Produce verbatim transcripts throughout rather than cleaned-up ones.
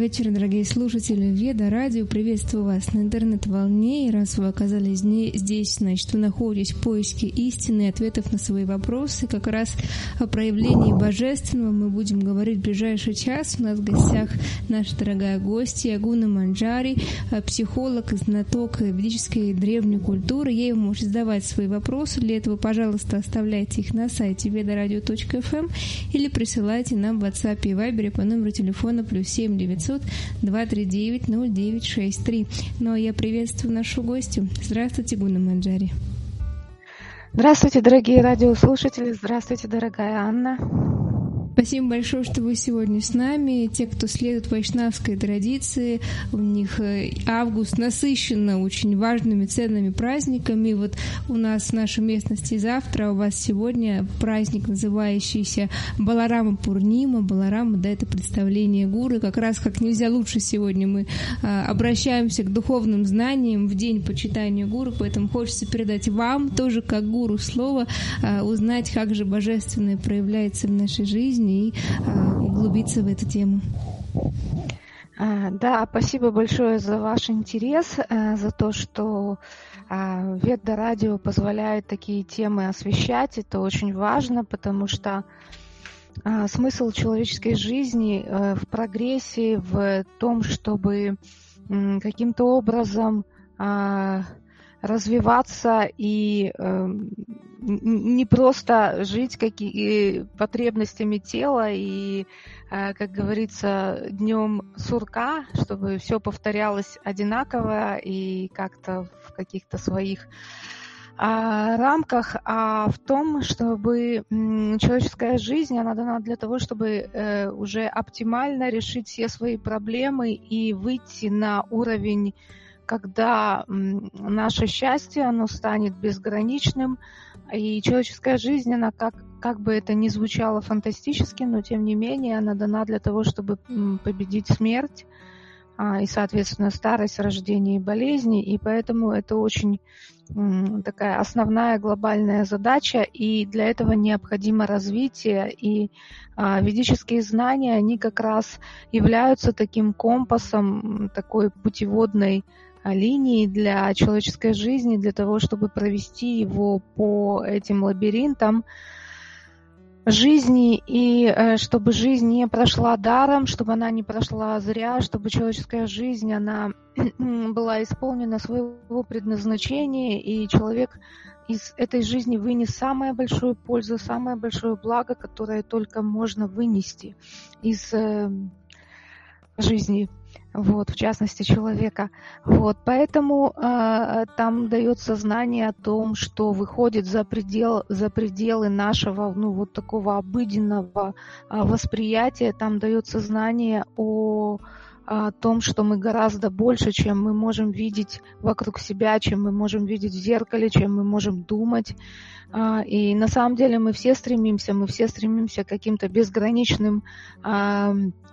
вечер, дорогие слушатели Веда Радио. Приветствую вас на интернет-волне. И раз вы оказались здесь, значит, вы находитесь в поиске истины и ответов на свои вопросы. Как раз о проявлении божественного мы будем говорить в ближайший час. У нас в гостях наша дорогая гостья Ягуна Манджари, психолог, знаток ведической и древней культуры. Ей вы можете задавать свои вопросы. Для этого, пожалуйста, оставляйте их на сайте ведарадио точка эф эм или присылайте нам в WhatsApp и Viber по номеру телефона плюс семь девятьсот два три девять ноль девять шесть три. Ну а я приветствую нашу гостью. Здравствуйте, Гуна Манджари. Здравствуйте, дорогие радиослушатели. Здравствуйте, дорогая Анна. Спасибо большое, что вы сегодня с нами. Те, кто следует вайшнавской традиции, у них август насыщенно очень важными, ценными праздниками. Вот у нас в нашей местности завтра, у вас сегодня праздник, называющийся Баларама Пурнима. Баларама, да, это представление гуру. Как раз как нельзя лучше сегодня мы а, обращаемся к духовным знаниям в день почитания гуру, поэтому хочется передать вам тоже как гуру слово, а, узнать, как же божественное проявляется в нашей жизни, и а, углубиться в эту тему. Да, спасибо большое за ваш интерес, за то, что Веда Радио позволяет такие темы освещать. Это очень важно, потому что смысл человеческой жизни в прогрессе, в том, чтобы каким-то образом развиваться и э, не просто жить какими потребностями тела и, э, как говорится, днем сурка, чтобы все повторялось одинаково и как-то в каких-то своих э, рамках, а в том, чтобы э, человеческая жизнь, она дана для того, чтобы э, уже оптимально решить все свои проблемы и выйти на уровень, когда наше счастье, оно станет безграничным, и человеческая жизнь, она как, как бы это ни звучало фантастически, но тем не менее она дана для того, чтобы победить смерть и, соответственно, старость, рождение и болезни, и поэтому это очень такая основная глобальная задача, и для этого необходимо развитие, и ведические знания, они как раз являются таким компасом, такой путеводной линии для человеческой жизни, для того, чтобы провести его по этим лабиринтам жизни, и чтобы жизнь не прошла даром, чтобы она не прошла зря, чтобы человеческая жизнь, она была исполнена своего предназначения, и человек из этой жизни вынес самую большую пользу, самое большое благо, которое только можно вынести из жизни. Вот, в частности, человека. Вот, поэтому э, там дается знание о том, что выходит за, предел, за пределы нашего, ну, вот такого обыденного э, восприятия. Там дается знание о, о том, что мы гораздо больше, чем мы можем видеть вокруг себя, чем мы можем видеть в зеркале, чем мы можем думать. Э, и на самом деле мы все стремимся, мы все стремимся к каким-то безграничным э,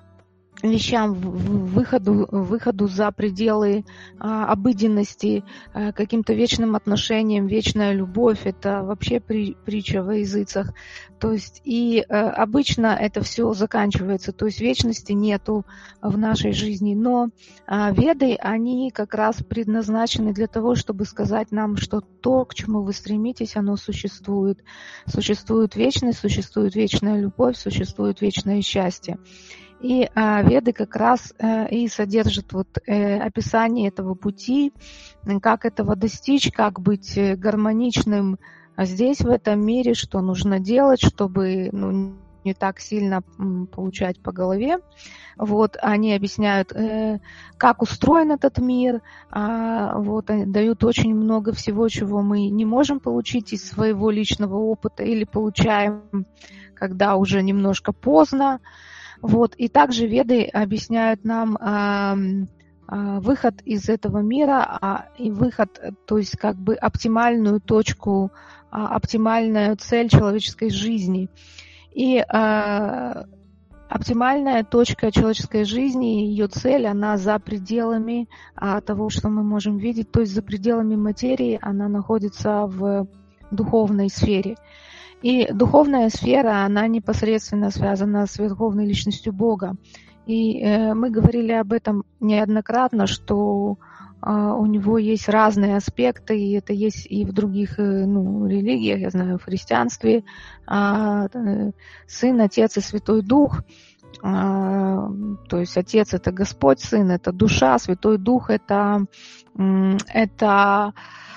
вещам, выходу, выходу за пределы а, обыденности, а, каким-то вечным отношениям, вечная любовь, это вообще при, притча во языцах. То есть и а, обычно это все заканчивается, то есть вечности нету в нашей жизни. Но а, веды, они как раз предназначены для того, чтобы сказать нам, что то, к чему вы стремитесь, оно существует. Существует вечность, существует вечная любовь, существует вечное счастье. И а, веды как раз а, и содержат вот, э, описание этого пути, как этого достичь, как быть гармоничным здесь, в этом мире, что нужно делать, чтобы ну, не так сильно получать по голове. Вот, они объясняют, э, как устроен этот мир, а, вот, они дают очень много всего, чего мы не можем получить из своего личного опыта или получаем, когда уже немножко поздно. Вот. И также веды объясняют нам а, а, выход из этого мира, а, и выход, то есть как бы оптимальную точку, а, оптимальную цель человеческой жизни. И а, оптимальная точка человеческой жизни, ее цель, она за пределами а, того, что мы можем видеть, то есть за пределами материи, она находится в духовной сфере. И духовная сфера, она непосредственно связана с верховной личностью Бога. И э, мы говорили об этом неоднократно, что э, у него есть разные аспекты, и это есть и в других э, ну, религиях, я знаю, в христианстве, э, Сын, Отец и Святой Дух. Э, то есть Отец — это Господь, Сын — это душа, Святой Дух — это, э, это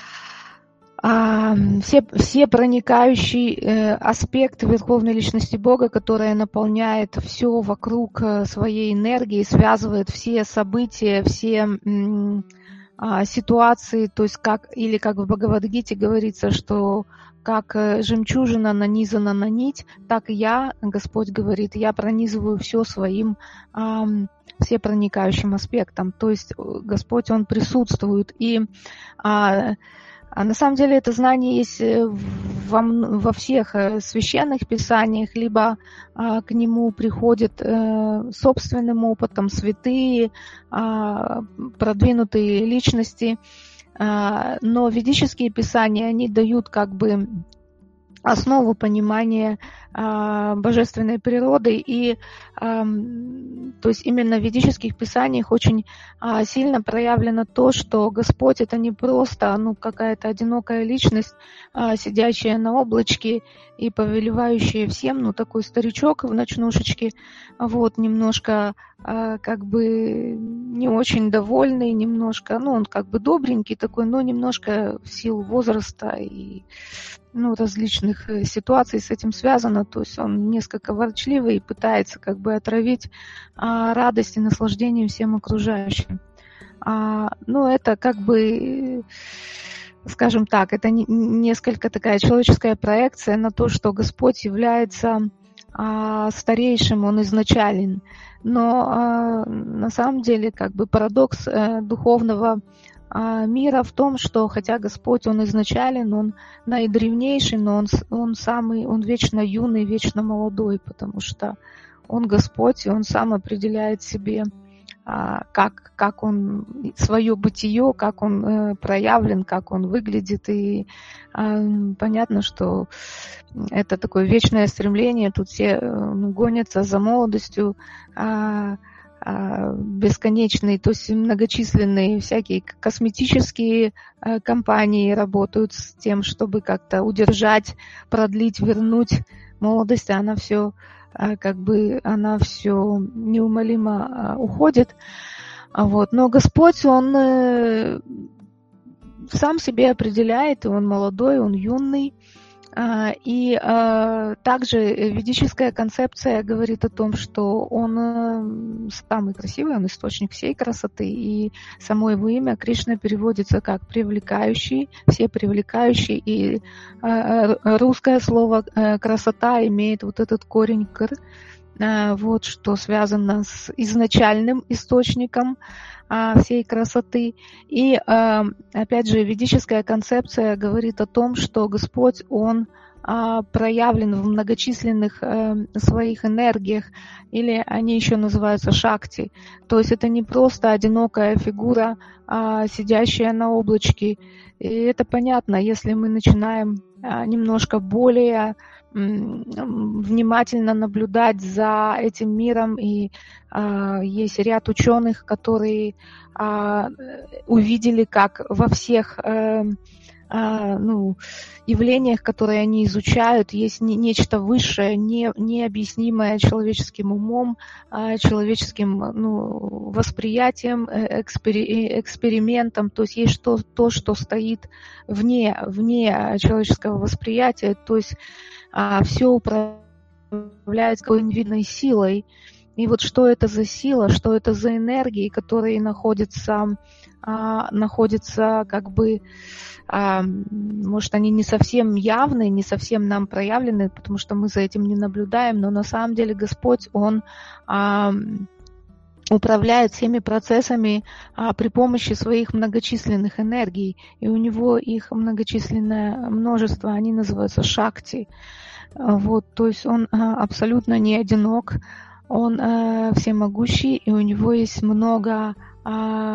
Все, все проникающий э, аспект Верховной Личности Бога, которая наполняет все вокруг своей энергией, связывает все события, все м, а, ситуации, то есть как, или как в Бхагавад-гите говорится, что как жемчужина нанизана на нить, так и я, Господь говорит, я пронизываю все своим а, все проникающим аспектом. То есть Господь, Он присутствует. И а, А на самом деле это знание есть во, во всех священных писаниях, либо а, к нему приходят а, собственным опытом святые, а, продвинутые личности. А, но ведические писания, они дают как бы основу понимания а, божественной природы, и а, то есть именно в ведических писаниях очень а, сильно проявлено то, что Господь — это не просто ну, какая-то одинокая личность, а, сидящая на облачке и повелевающая всем, ну такой старичок в ночнушечке, вот, немножко а, как бы не очень довольный, немножко, ну он как бы добренький такой, но немножко в силу возраста и ну, различных ситуаций с этим связано, то есть он несколько ворчливый и пытается как бы отравить а, радость и наслаждение всем окружающим. А, ну, это как бы, скажем так, это не, несколько такая человеческая проекция на то, что Господь является а, старейшим, Он изначален. Но а, на самом деле как бы парадокс а, духовного мира в том, что хотя Господь, Он изначален, Он наидревнейший, но Он, он самый, Он вечно юный, вечно молодой, потому что Он Господь, и Он сам определяет себе, как, как Он, свое бытие, как Он проявлен, как Он выглядит, и понятно, что это такое вечное стремление, тут все гонятся за молодостью, бесконечные, то есть многочисленные всякие косметические компании работают с тем, чтобы как-то удержать, продлить, вернуть молодость, а она все как бы, она все неумолимо уходит. Вот. Но Господь, Он сам себе определяет, и Он молодой, Он юный. И также ведическая концепция говорит о том, что Он самый красивый, Он источник всей красоты, и само Его имя Кришна переводится как «привлекающий», «все привлекающий», и русское слово «красота» имеет вот этот корень «кр», вот что связано с изначальным источником всей красоты. И, опять же, ведическая концепция говорит о том, что Господь, Он проявлен в многочисленных своих энергиях, или они еще называются шакти. То есть это не просто одинокая фигура, сидящая на облачке. И это понятно, если мы начинаем немножко более внимательно наблюдать за этим миром, и а, есть ряд ученых, которые а, увидели, как во всех а, а, ну, явлениях, которые они изучают, есть не, нечто высшее, не, необъяснимое человеческим умом, а, человеческим ну, восприятием, экспери, экспериментом, то есть есть что, то, что стоит вне, вне человеческого восприятия, то есть а все управляется какой-то невидимой силой. И вот что это за сила, что это за энергии, которые находятся, а, находятся как бы, а, может, они не совсем явны, не совсем нам проявлены, потому что мы за этим не наблюдаем, но на самом деле Господь, Он а, управляет всеми процессами а, при помощи своих многочисленных энергий, и у него их многочисленное множество, они называются шакти. Вот, то есть он а, абсолютно не одинок, он а, всемогущий, и у него есть много а,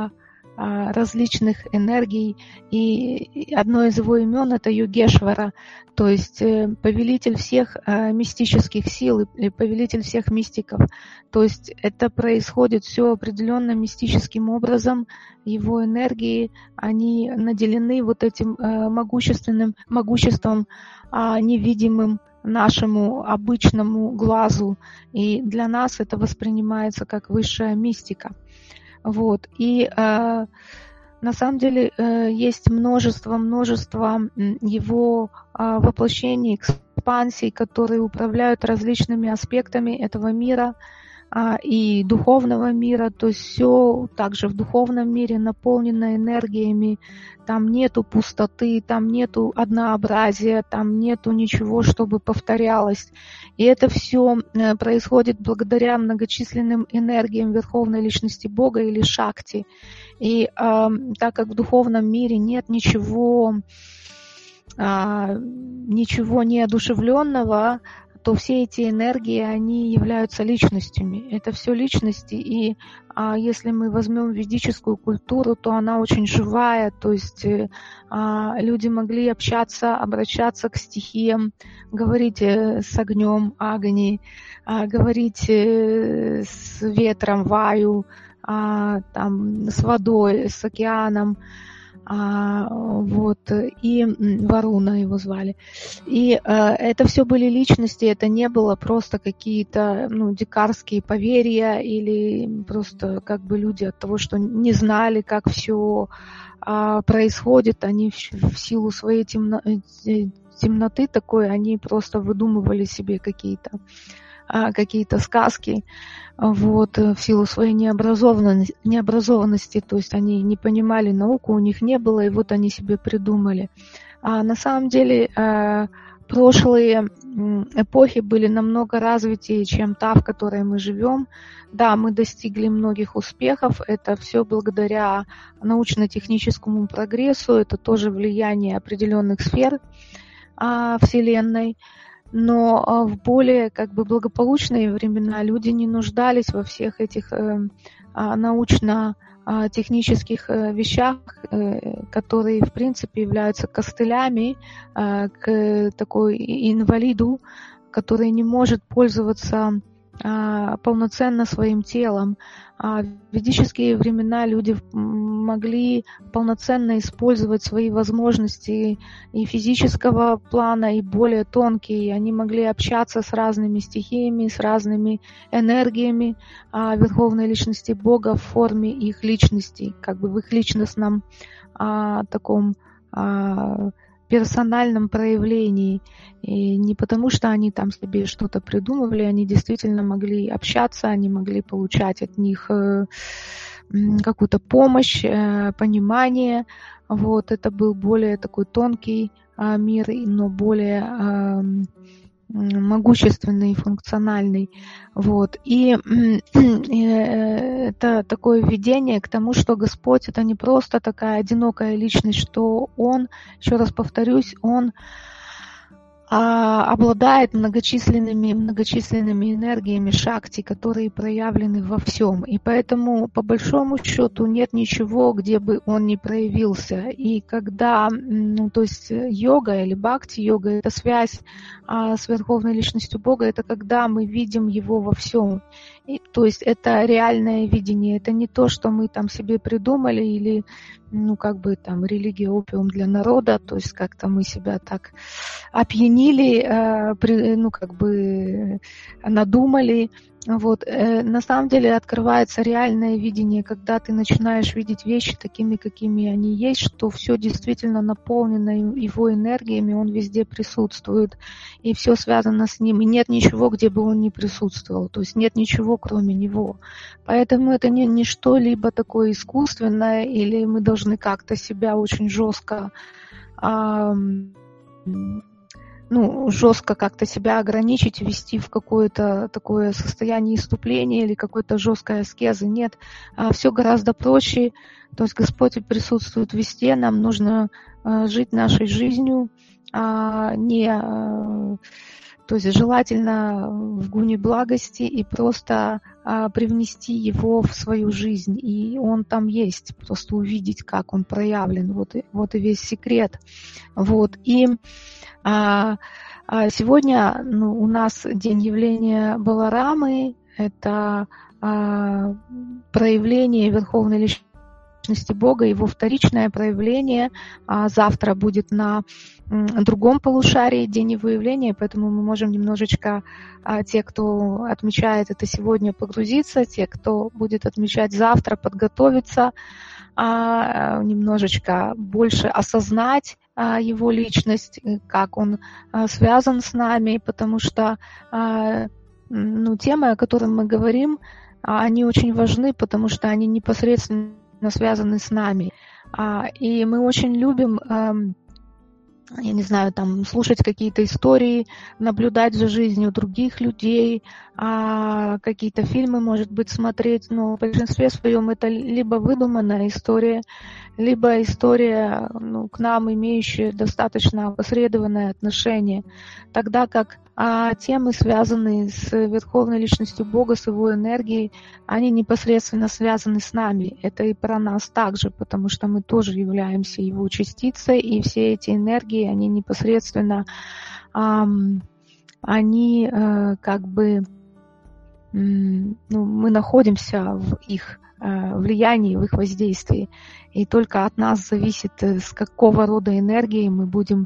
различных энергий, и одно из его имен — это Йогешвара, то есть повелитель всех мистических сил и повелитель всех мистиков. То есть это происходит все определенно мистическим образом. Его энергии, они наделены вот этим могущественным могуществом, невидимым нашему обычному глазу, и для нас это воспринимается как высшая мистика. Вот. И э, на самом деле э, есть множество, множество его э, воплощений, экспансий, которые управляют различными аспектами этого мира э, и духовного мира. То есть все также в духовном мире наполнено энергиями. Там нету пустоты, там нету однообразия, там нету ничего, чтобы повторялось. И это все происходит благодаря многочисленным энергиям Верховной Личности Бога или Шакти. И э, так как в духовном мире нет ничего, э, ничего неодушевленного, то все эти энергии, они являются личностями. Это все личности, и а, если мы возьмем ведическую культуру, то она очень живая, то есть а, люди могли общаться, обращаться к стихиям, говорить с огнем, Агни, а, говорить с ветром, Ваю, а, там, с водой, с океаном. А, вот, и Варуна его звали. И а, это все были личности, это не было просто какие-то, ну, дикарские поверья или просто как бы люди от того, что не знали, как все а, происходит, они в, в силу своей темно, темноты такой, они просто выдумывали себе какие-то какие-то сказки, вот, в силу своей необразованности, необразованности, то есть они не понимали науку, у них не было, и вот они себе придумали. А на самом деле прошлые эпохи были намного развитее, чем та, в которой мы живем. Да, мы достигли многих успехов, это все благодаря научно-техническому прогрессу, это тоже влияние определенных сфер Вселенной. Но в более как бы благополучные времена люди не нуждались во всех этих э, научно-технических вещах, э, которые в принципе являются костылями э, к такой инвалиду, который не может пользоваться э, полноценно своим телом. А в ведические времена люди могли полноценно использовать свои возможности и физического плана, и более тонкие. Они могли общаться с разными стихиями, с разными энергиями а, Верховной Личности Бога в форме их личностей, как бы в их личностном а, таком а, персональном проявлении. И не потому, что они там себе что-то придумывали, они действительно могли общаться, они могли получать от них какую-то помощь, понимание. Вот, это был более такой тонкий мир, но более могущественный и функциональный. Вот. И это такое введение к тому, что Господь — это не просто такая одинокая личность, что Он, еще раз повторюсь, Он обладает многочисленными, многочисленными энергиями шакти, которые проявлены во всем. И поэтому, по большому счету, нет ничего, где бы он не проявился. И когда, ну, то есть йога или бхакти-йога — это связь а, с Верховной Личностью Бога, это когда мы видим Его во всем. И, то есть это реальное видение, это не то, что мы там себе придумали или, ну, как бы там религия опиум для народа, то есть как-то мы себя так опьянили, э, при, ну, как бы надумали. Вот. На самом деле открывается реальное видение, когда ты начинаешь видеть вещи такими, какими они есть, что все действительно наполнено его энергиями, он везде присутствует, и все связано с ним, и нет ничего, где бы он не присутствовал, то есть нет ничего, кроме него. Поэтому это не, не что-либо такое искусственное, или мы должны как-то себя очень жестко а, ну, жестко как-то себя ограничить, ввести в какое-то такое состояние исступления или какой-то жесткой аскезы. Нет, все гораздо проще. То есть Господь присутствует везде, нам нужно жить нашей жизнью, не, То есть желательно в гуне благости и просто а, привнести его в свою жизнь. И он там есть, просто увидеть, как он проявлен. Вот и, вот и весь секрет. Вот. И а, а сегодня ну, у нас день явления Баларамы. Это а, проявление Верховной Личности Бога, его вторичное проявление. А завтра будет на другом полушарии день его явления, поэтому мы можем немножечко, а, те, кто отмечает это сегодня, погрузиться, те, кто будет отмечать завтра, подготовиться, а, немножечко больше осознать а, его личность, как он а, связан с нами, потому что а, ну, темы, о которых мы говорим, а, они очень важны, потому что они непосредственно связаны с нами. И мы очень любим, я не знаю, там, слушать какие-то истории, наблюдать за жизнью других людей, какие-то фильмы, может быть, смотреть, но в большинстве своем это либо выдуманная история, либо история, ну, к нам имеющая достаточно опосредованное отношение, тогда как а, темы, связанные с Верховной Личностью Бога, с Его энергией, они непосредственно связаны с нами. Это и про нас также, потому что мы тоже являемся Его частицей, и все эти энергии, они непосредственно, а, они а, как бы, ну, мы находимся в их влиянии, в их воздействии. И только от нас зависит, с какого рода энергией мы будем.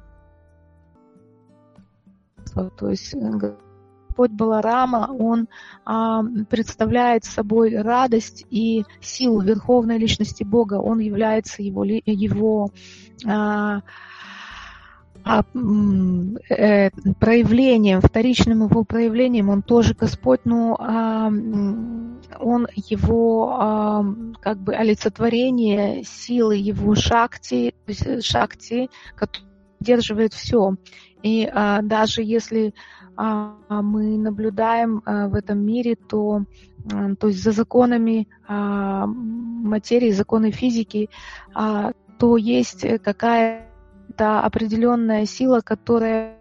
То есть Господь Баларама, он а, представляет собой радость и силу Верховной Личности Бога. Он является его, его а, а, э, проявлением, вторичным его проявлением. Он тоже Господь, но а, он его а, как бы олицетворение силы его шакти, шакти, который поддерживает все. И а, даже если а, мы наблюдаем а, в этом мире, то, а, то есть за законами а, материи, законы физики, а, то есть какая-то определенная сила, которая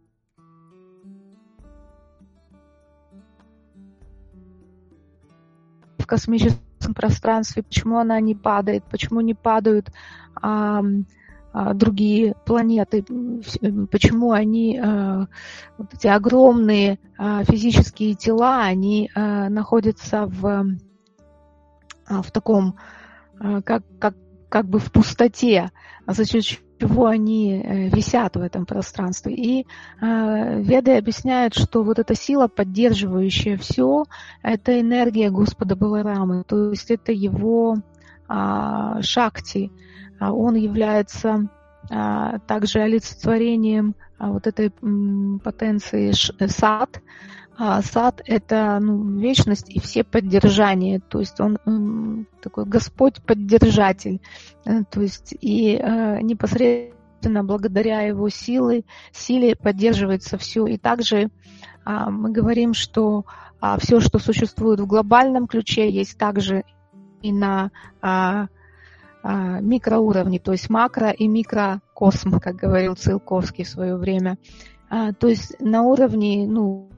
в космическом пространстве, почему она не падает, почему не падают а, другие планеты, почему они, вот эти огромные физические тела, они находятся в, в таком, как, как, как бы в пустоте, за счет чего они висят в этом пространстве. И веды объясняют, что вот эта сила, поддерживающая все, это энергия Господа Баларамы, то есть это его шакти. Он является а, также олицетворением а, вот этой м, потенции сад. А, сад — это ну, вечность и все поддержания. То есть он м, такой Господь-поддержатель. То есть и а, непосредственно благодаря его силе, силе поддерживается все. И также а, мы говорим, что а, все, что существует в глобальном ключе, есть также и на а, микроуровни, то есть макро и микрокосм, как говорил Циолковский в свое время. То есть на уровне, ну,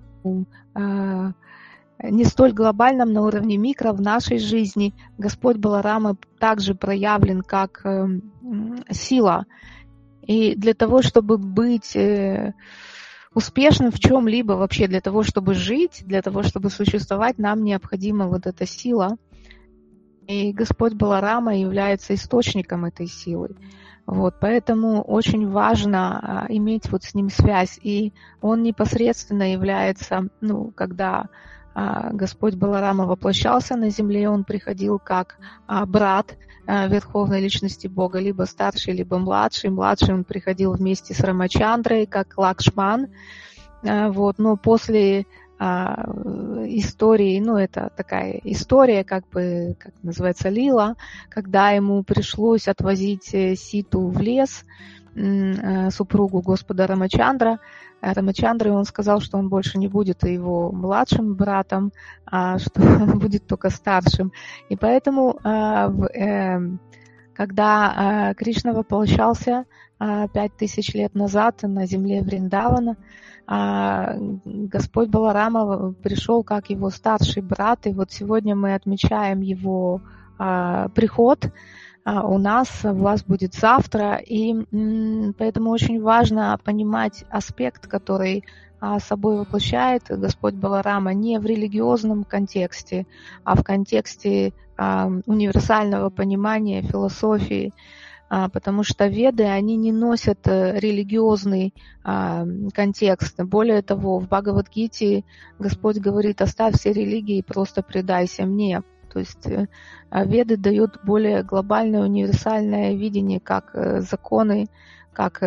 не столь глобальном, на уровне микро в нашей жизни Господь Баларама также проявлен как сила. И для того, чтобы быть успешным в чем-либо, вообще для того, чтобы жить, для того, чтобы существовать, нам необходима вот эта сила. И Господь Баларама является источником этой силы. Вот, поэтому очень важно а, иметь вот с ним связь. И он непосредственно является, ну, когда а, Господь Баларама воплощался на земле, он приходил как а, брат а, Верховной Личности Бога, либо старший, либо младший. Младший он приходил вместе с Рамачандрой, как Лакшман. А, вот, но после истории, ну, это такая история, как бы, как называется, лила, когда ему пришлось отвозить Ситу в лес, супругу Господа Рамачандра. Рамачандра, он сказал, что он больше не будет его младшим братом, а что он будет только старшим. И поэтому как когда Кришна воплощался пять тысяч лет назад на земле Вриндавана, Господь Баларама пришел как его старший брат, и вот сегодня мы отмечаем его приход. У нас, у вас будет завтра, и поэтому очень важно понимать аспект, который собой воплощает Господь Баларама не в религиозном контексте, а в контексте универсального понимания философии, потому что веды, они не носят религиозный контекст. Более того, в Бхагавад-гите Господь говорит: оставь все религии и просто предайся мне. То есть веды дают более глобальное, универсальное видение, как законы, как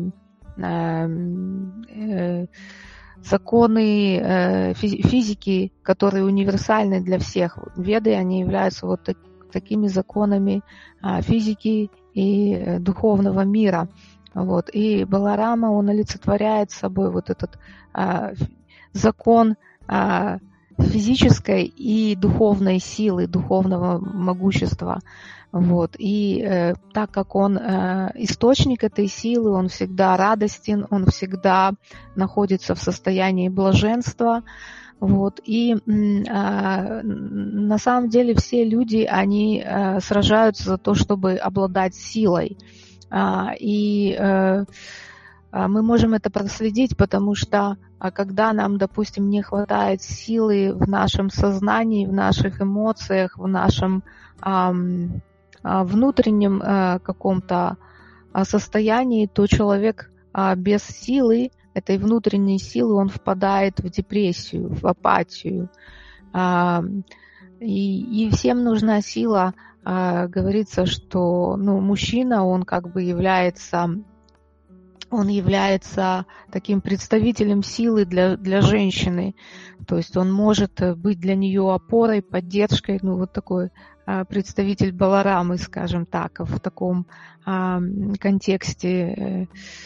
законы физики, которые универсальны для всех. Веды, они являются вот такими законами физики и духовного мира. Вот. И Баларама, он олицетворяет собой вот этот закон физической и духовной силы, духовного могущества. Вот. И э, так как он э, источник этой силы, он всегда радостен, он всегда находится в состоянии блаженства. Вот. И э, на самом деле все люди, они э, сражаются за то, чтобы обладать силой. Э, и э, мы можем это проследить, потому что когда нам, допустим, не хватает силы в нашем сознании, в наших эмоциях, в нашем эм, внутреннем э, каком-то состоянии, то человек э, без силы, этой внутренней силы, он впадает в депрессию, в апатию. Э, и, и всем нужна сила. Э, говорится, что ну, мужчина, он как бы является... он является таким представителем силы для, для женщины. То есть он может быть для нее опорой, поддержкой, ну вот такой а, представитель Баларамы, скажем так, в таком а, контексте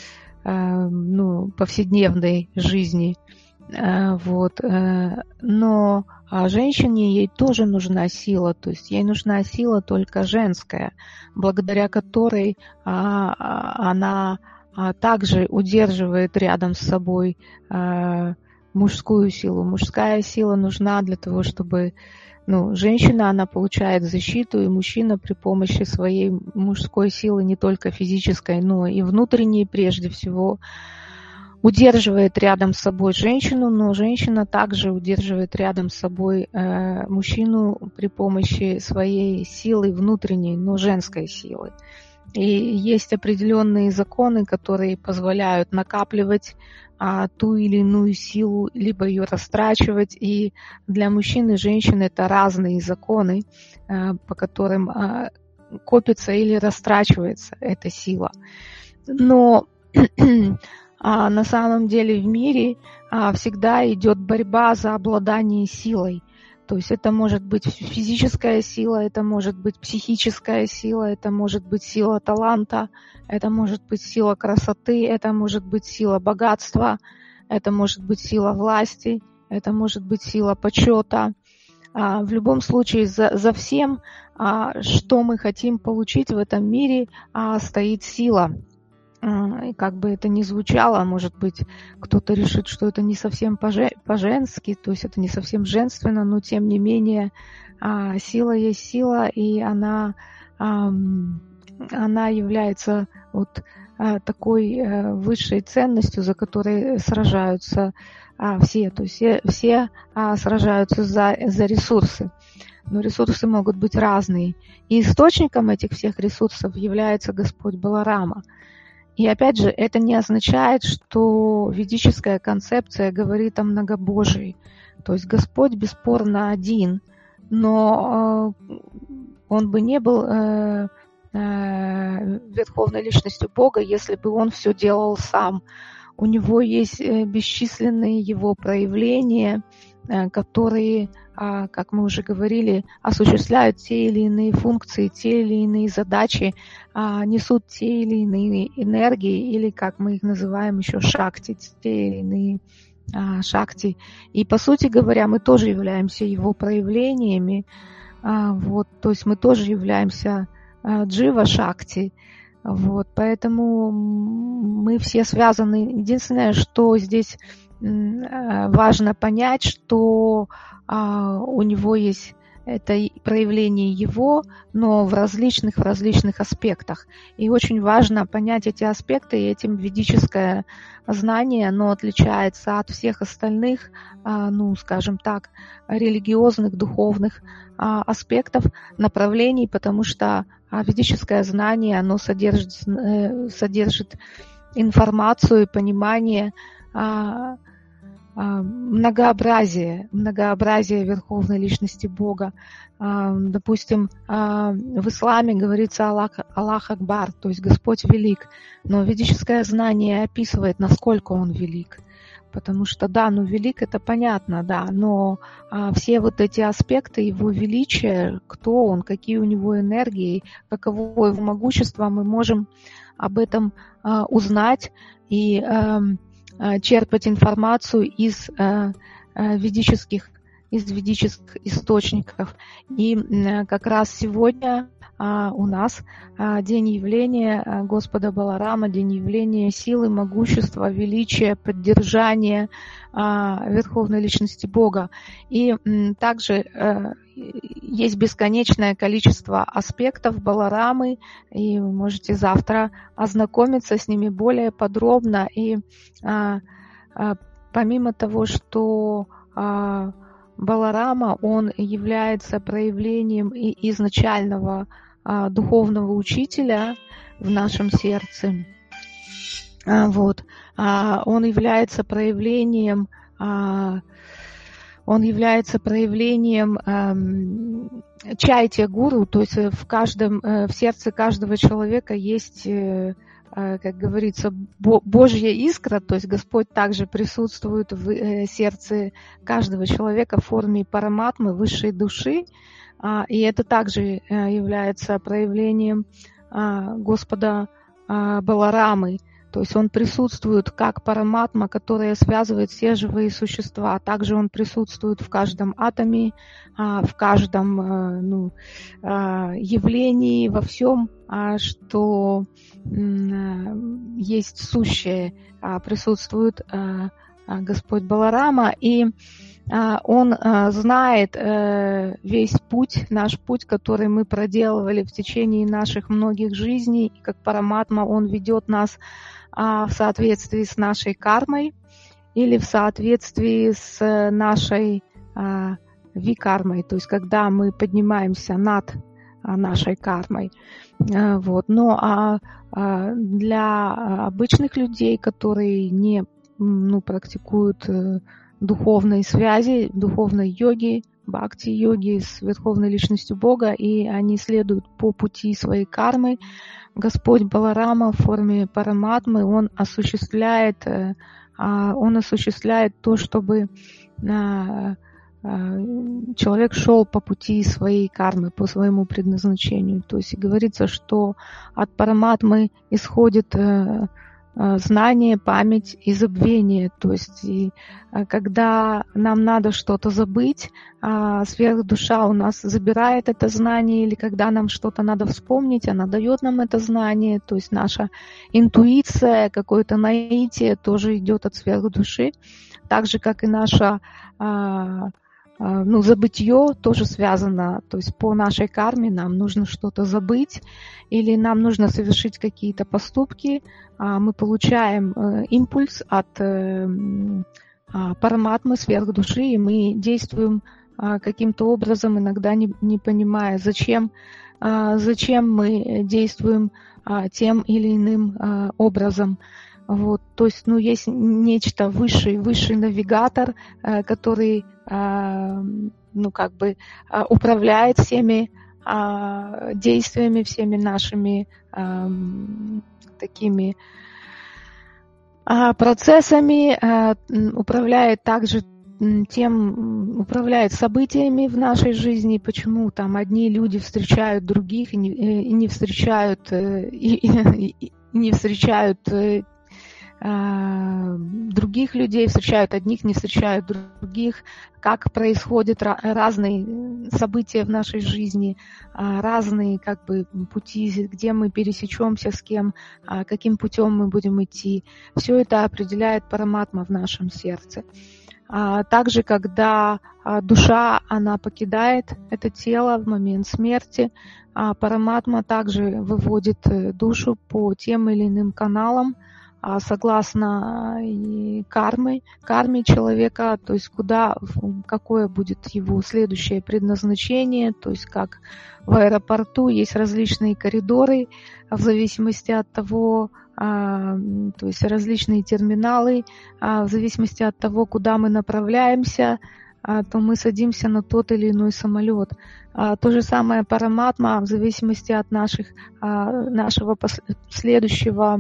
а, ну, повседневной жизни. А, вот. А, но а женщине ей тоже нужна сила, то есть ей нужна сила только женская, благодаря которой а, а, она также удерживает рядом с собой э, мужскую силу. Мужская сила нужна для того, чтобы ну, женщина, она получает защиту, и мужчина при помощи своей мужской силы, не только физической, но и внутренней прежде всего, удерживает рядом с собой женщину, но женщина также удерживает рядом с собой э, мужчину при помощи своей силы внутренней, но женской силы. И есть определенные законы, которые позволяют накапливать а, ту или иную силу, либо ее растрачивать. И для мужчин и женщин это разные законы, а, по которым а, копится или растрачивается эта сила. Но а, на самом деле в мире а, всегда идет борьба за обладание силой. То есть это может быть физическая сила, это может быть психическая сила, это может быть сила таланта, это может быть сила красоты, это может быть сила богатства, это может быть сила власти, это может быть сила почета. В любом случае, за, за всем, что мы хотим получить в этом мире, стоит сила. И как бы это ни звучало, может быть, кто-то решит, что это не совсем по-женски, то есть это не совсем женственно, но тем не менее сила есть сила, и она, она является вот такой высшей ценностью, за которой сражаются все. То есть все, все сражаются за, за ресурсы. Но ресурсы могут быть разные. И источником этих всех ресурсов является Господь Баларама. И опять же, это не означает, что ведическая концепция говорит о многобожии. То есть Господь бесспорно один, но э, Он бы не был э, э, верховной личностью Бога, если бы Он все делал сам. У Него есть бесчисленные Его проявления, э, которые, э, как мы уже говорили, осуществляют те или иные функции, те или иные задачи, несут те или иные энергии, или, как мы их называем еще, шакти, те или иные а, шакти. И, по сути говоря, мы тоже являемся его проявлениями. А, вот, то есть мы тоже являемся Джива Шакти. Вот, поэтому мы все связаны. Единственное, что здесь важно понять, что у него есть это проявление его, но в различных, в различных аспектах. И очень важно понять эти аспекты, и этим ведическое знание, оно отличается от всех остальных, ну, скажем так, религиозных, духовных аспектов, направлений, потому что ведическое знание, оно содержит, содержит информацию и понимание, многообразие, многообразие Верховной Личности Бога. Допустим, в исламе говорится Аллах, Аллах Акбар, то есть Господь велик, но ведическое знание описывает, насколько Он велик. Потому что, да, ну велик, это понятно, да, но а, все вот эти аспекты Его величия, кто Он, какие у Него энергии, каково Его могущество, мы можем об этом а, узнать и а, черпать информацию из э, ведических, из ведических источников. И э, как раз сегодня э, у нас э, день явления Господа Баларама, день явления силы, могущества, величия, поддержания э, Верховной Личности Бога. И э, также э, есть бесконечное количество аспектов Баларамы, и вы можете завтра ознакомиться с ними более подробно. И а, а, помимо того, что а, Баларама, он является проявлением и изначального а, духовного учителя в нашем сердце, а, вот, а, он является проявлением а, Он является проявлением э, чайтья гуру, то есть в каждом, э, в сердце каждого человека есть, э, э, как говорится, бо, Божья искра, то есть Господь также присутствует в э, сердце каждого человека в форме параматмы, высшей души, э, и это также э, является проявлением э, Господа э, Баларамы. То есть он присутствует как параматма, которая связывает все живые существа. Также он присутствует в каждом атоме, в каждом, ну, явлении, во всем, что есть сущее, присутствует Господь Баларама. И он знает весь путь, наш путь, который мы проделывали в течение наших многих жизней. И как параматма он ведет нас в соответствии с нашей кармой или в соответствии с нашей викармой, то есть когда мы поднимаемся над нашей кармой. Вот. Но а для обычных людей, которые не, ну, практикуют духовной связи, духовной йоги, бхакти-йоги с Верховной Личностью Бога, и они следуют по пути своей кармы, Господь Баларама в форме параматмы, он осуществляет, он осуществляет то, чтобы человек шел по пути своей кармы, по своему предназначению. То есть говорится, что от параматмы исходит знание, память и забвение. То есть и, когда нам надо что-то забыть, сверхдуша у нас забирает это знание, или когда нам что-то надо вспомнить, она дает нам это знание. То есть наша интуиция, какое-то наитие тоже идет от сверхдуши. Так же, как и наша ну, забытье тоже связано, то есть по нашей карме нам нужно что-то забыть или нам нужно совершить какие-то поступки, мы получаем импульс от параматмы, сверхдуши, и мы действуем каким-то образом, иногда не, не понимая, зачем, зачем мы действуем тем или иным образом. Вот, то есть, ну, есть нечто высший, высший навигатор, который, ну, как бы управляет всеми действиями, всеми нашими такими процессами, управляет также тем, управляет событиями в нашей жизни, почему там одни люди встречают других и не, и не встречают, и, и не встречают других людей, встречают одних, не встречают других, как происходят разные события в нашей жизни, разные как бы пути, где мы пересечемся с кем, каким путем мы будем идти. Все это определяет Параматма в нашем сердце. Также, когда душа, она покидает это тело в момент смерти, Параматма также выводит душу по тем или иным каналам, согласно карме, карме человека, то есть куда, какое будет его следующее предназначение, то есть как в аэропорту есть различные коридоры, в зависимости от того, то есть различные терминалы, в зависимости от того, куда мы направляемся, то мы садимся на тот или иной самолет. То же самое Параматма, в зависимости от наших, нашего следующего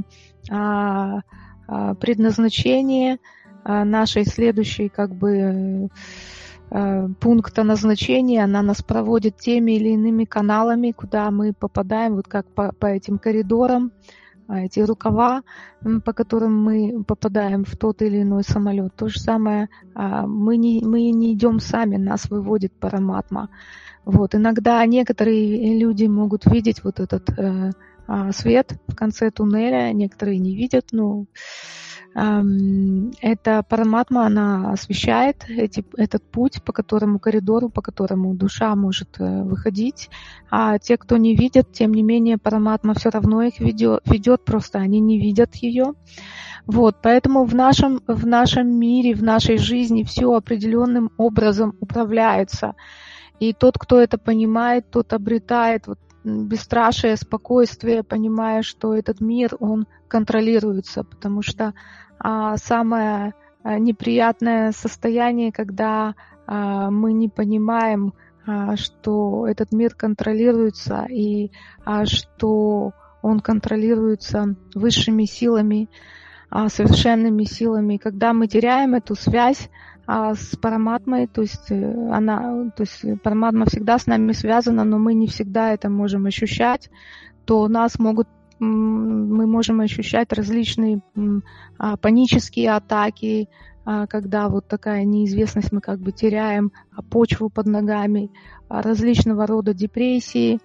предназначения, нашей следующей как бы пункта назначения, она нас проводит теми или иными каналами, куда мы попадаем, вот как по, по этим коридорам, эти рукава, по которым мы попадаем в тот или иной самолет. То же самое, мы не, мы не идем сами, нас выводит Параматма. Вот. Иногда некоторые люди могут видеть вот этот э, свет в конце туннеля, некоторые не видят, но э, это Параматма, она освещает эти, этот путь, по которому коридору, по которому душа может э, выходить. А те, кто не видят, тем не менее Параматма все равно их ведет, ведет, просто они не видят ее. Вот, поэтому в нашем, в нашем мире, в нашей жизни все определенным образом управляется. И тот, кто это понимает, тот обретает вот бесстрашие, спокойствие, понимая, что этот мир, он контролируется, потому что а, самое а, неприятное состояние, когда а, мы не понимаем, а, что этот мир контролируется и а, что он контролируется высшими силами, а, совершенными силами. Когда мы теряем эту связь а с Параматмой, то есть она, то есть Параматма всегда с нами связана, но мы не всегда это можем ощущать, то нас могут, мы можем ощущать различные панические атаки, когда вот такая неизвестность, мы как бы теряем почву под ногами, различного рода депрессии,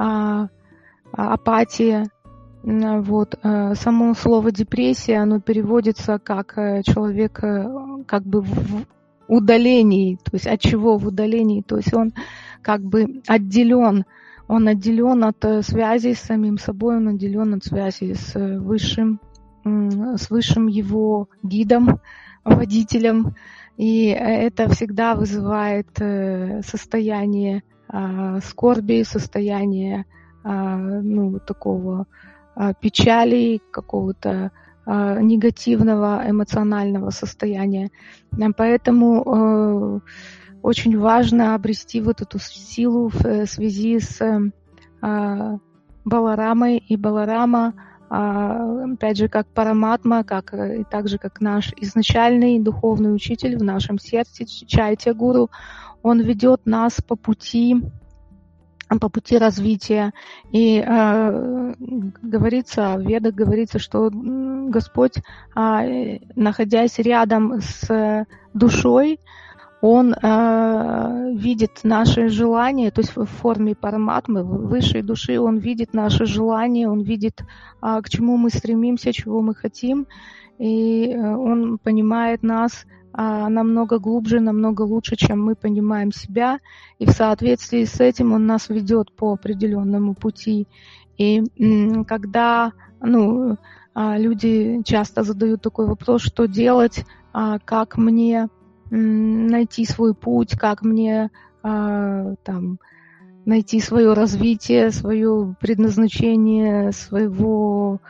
апатия. Вот. Само слово депрессия, оно переводится как человек как бы в удалении, то есть от чего в удалении, то есть он как бы отделен, он отделен от связи с самим собой, он отделен от связи с высшим, с высшим его гидом, водителем, и это всегда вызывает состояние скорби, состояние ну, такого печали, какого-то э, негативного эмоционального состояния. Поэтому э, очень важно обрести вот эту силу в э, связи с э, Баларамой. И Баларама, э, опять же, как Параматма, как, и так же, как наш изначальный духовный учитель в нашем сердце, Чайтя Гуру, он ведет нас по пути по пути развития. И э, говорится, в Ведах говорится, что Господь, э, находясь рядом с душой, Он э, видит наши желания, то есть в форме параматмы, высшей души, Он видит наши желания, Он видит, э, к чему мы стремимся, чего мы хотим, и э, Он понимает нас намного глубже, намного лучше, чем мы понимаем себя, и в соответствии с этим он нас ведет по определенному пути. И когда ну, люди часто задают такой вопрос, что делать, как мне найти свой путь, как мне там, найти свое развитие, свое предназначение, своего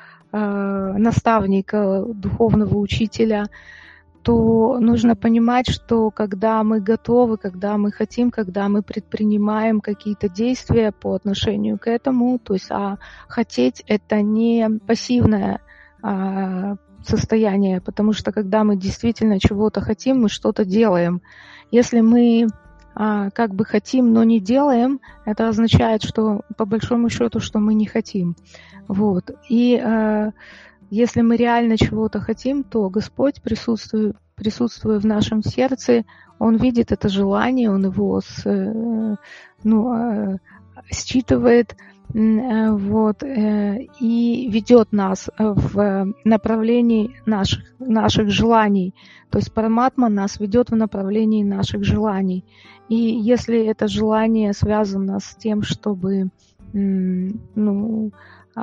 наставника, духовного учителя, то нужно понимать, что когда мы готовы, когда мы хотим, когда мы предпринимаем какие-то действия по отношению к этому, то есть а хотеть это не пассивное а, состояние, потому что когда мы действительно чего-то хотим, мы что-то делаем. Если мы а, как бы хотим, но не делаем, это означает, что по большому счету, что мы не хотим. Вот. И а, если мы реально чего-то хотим, то Господь, присутствуя, присутствуя в нашем сердце, Он видит это желание, Он его с, ну, считывает, вот, и ведет нас в направлении наших, наших желаний. То есть Параматма нас ведет в направлении наших желаний. И если это желание связано с тем, чтобы, ну,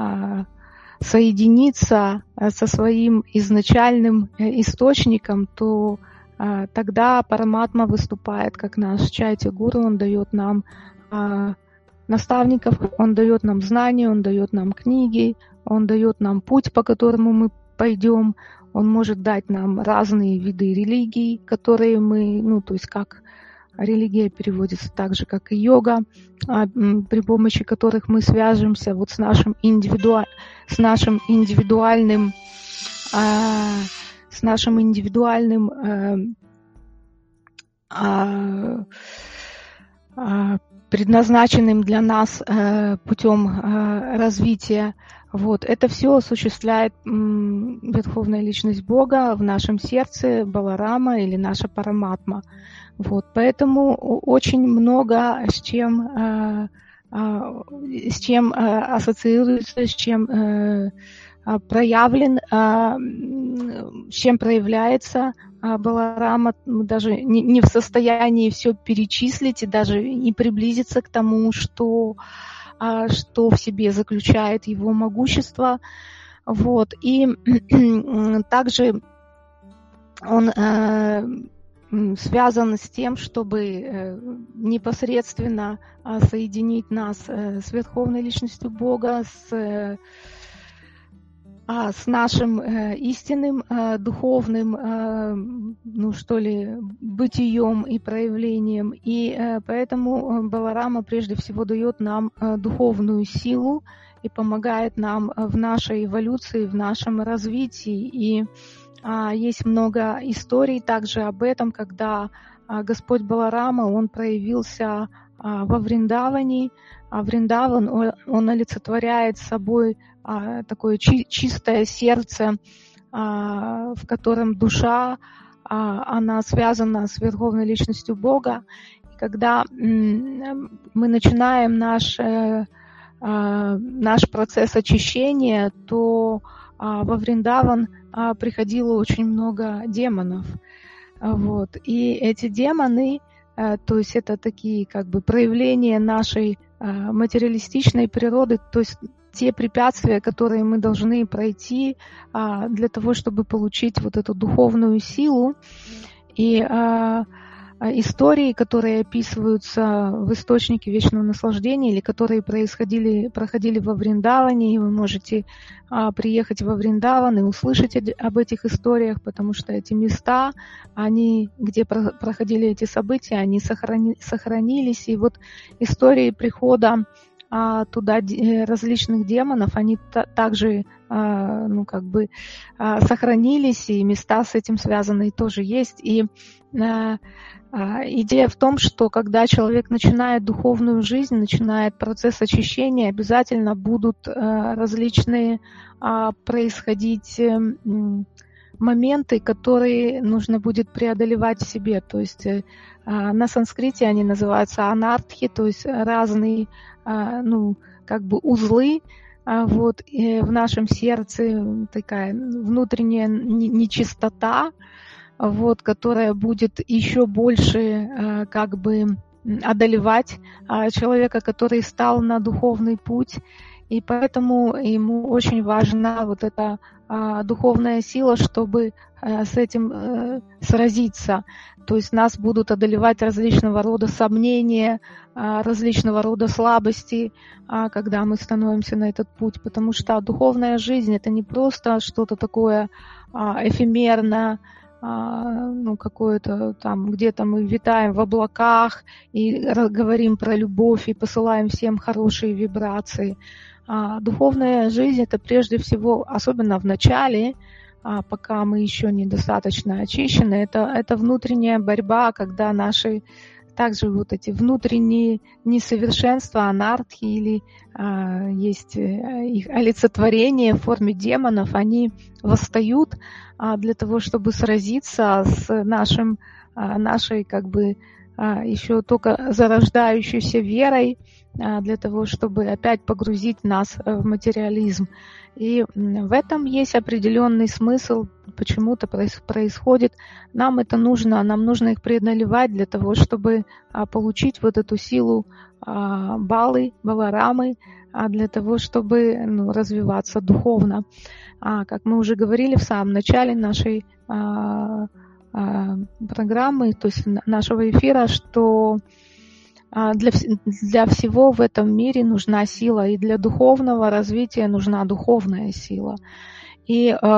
соединиться со своим изначальным источником, то тогда Параматма выступает как наш Чайтя-гуру, он дает нам наставников, он дает нам знания, он дает нам книги, он дает нам путь, по которому мы пойдем, он может дать нам разные виды религий, которые мы, ну, то есть как религия переводится так же, как и йога, при помощи которых мы свяжемся вот с нашим, индивидуа... с нашим индивидуальным, с нашим индивидуальным предназначенным для нас путем развития. Вот. Это все осуществляет Верховная Личность Бога в нашем сердце, Баларама или наша Параматма. Вот. Поэтому очень много с чем, с чем ассоциируется, с чем проявлен, с чем проявляется Баларама. Мы даже не в состоянии все перечислить и даже не приблизиться к тому, что, что в себе заключает его могущество. Вот. И также он связан с тем, чтобы непосредственно соединить нас с Верховной Личностью Бога, с с нашим э, истинным э, духовным, э, ну что ли, бытием и проявлением. И э, поэтому Баларама прежде всего дает нам э, духовную силу и помогает нам в нашей эволюции, в нашем развитии. И э, есть много историй также об этом, когда э, Господь Баларама, он проявился э, во Вриндаване. А Вриндаван, он, он олицетворяет собой а, такое чи- чистое сердце, а, в котором душа, а, она связана с Верховной Личностью Бога. И когда м- мы начинаем наш, э, а, наш процесс очищения, то а, во Вриндаван а, приходило очень много демонов. Вот. И эти демоны, а, то есть это такие как бы проявления нашей материалистичной природы, то есть те препятствия, которые мы должны пройти а, для того, чтобы получить вот эту духовную силу. И а, истории, которые описываются в источнике вечного наслаждения или которые происходили, проходили во Вриндаване, и вы можете а, приехать во Вриндаван и услышать об этих историях, потому что эти места, они, где про, проходили эти события, они сохрани, сохранились. И вот истории прихода а, туда де, различных демонов, они та, также а, ну, как бы, а, сохранились, и места с этим связанные тоже есть. И а, идея в том, что когда человек начинает духовную жизнь, начинает процесс очищения, обязательно будут различные происходить моменты, которые нужно будет преодолевать в себе. То есть на санскрите они называются анартхи, то есть разные, ну, как бы узлы. Вот, и в нашем сердце такая внутренняя нечистота, вот, которая будет еще больше как бы одолевать человека, который стал на духовный путь. И поэтому ему очень важна вот эта духовная сила, чтобы с этим сразиться. То есть нас будут одолевать различного рода сомнения, различного рода слабости, когда мы становимся на этот путь. Потому что духовная жизнь — это не просто что-то такое эфемерное, ну, какое-то там, где-то мы витаем в облаках и говорим про любовь и посылаем всем хорошие вибрации. А духовная жизнь — это прежде всего, особенно в начале, пока мы еще недостаточно очищены, это, это внутренняя борьба, когда наши также вот эти внутренние несовершенства, анархии или а, есть их олицетворение в форме демонов, они восстают а, для того, чтобы сразиться с нашим, а, нашей как бы а, еще только зарождающейся верой, а, для того, чтобы опять погрузить нас в материализм. И в этом есть определенный смысл, почему-то происходит. Нам это нужно, нам нужно их преодолевать для того, чтобы получить вот эту силу Балы, Баларамы, для того, чтобы ну, развиваться духовно. Как мы уже говорили в самом начале нашей программы, то есть нашего эфира, что Для, для всего в этом мире нужна сила, и для духовного развития нужна духовная сила. И э,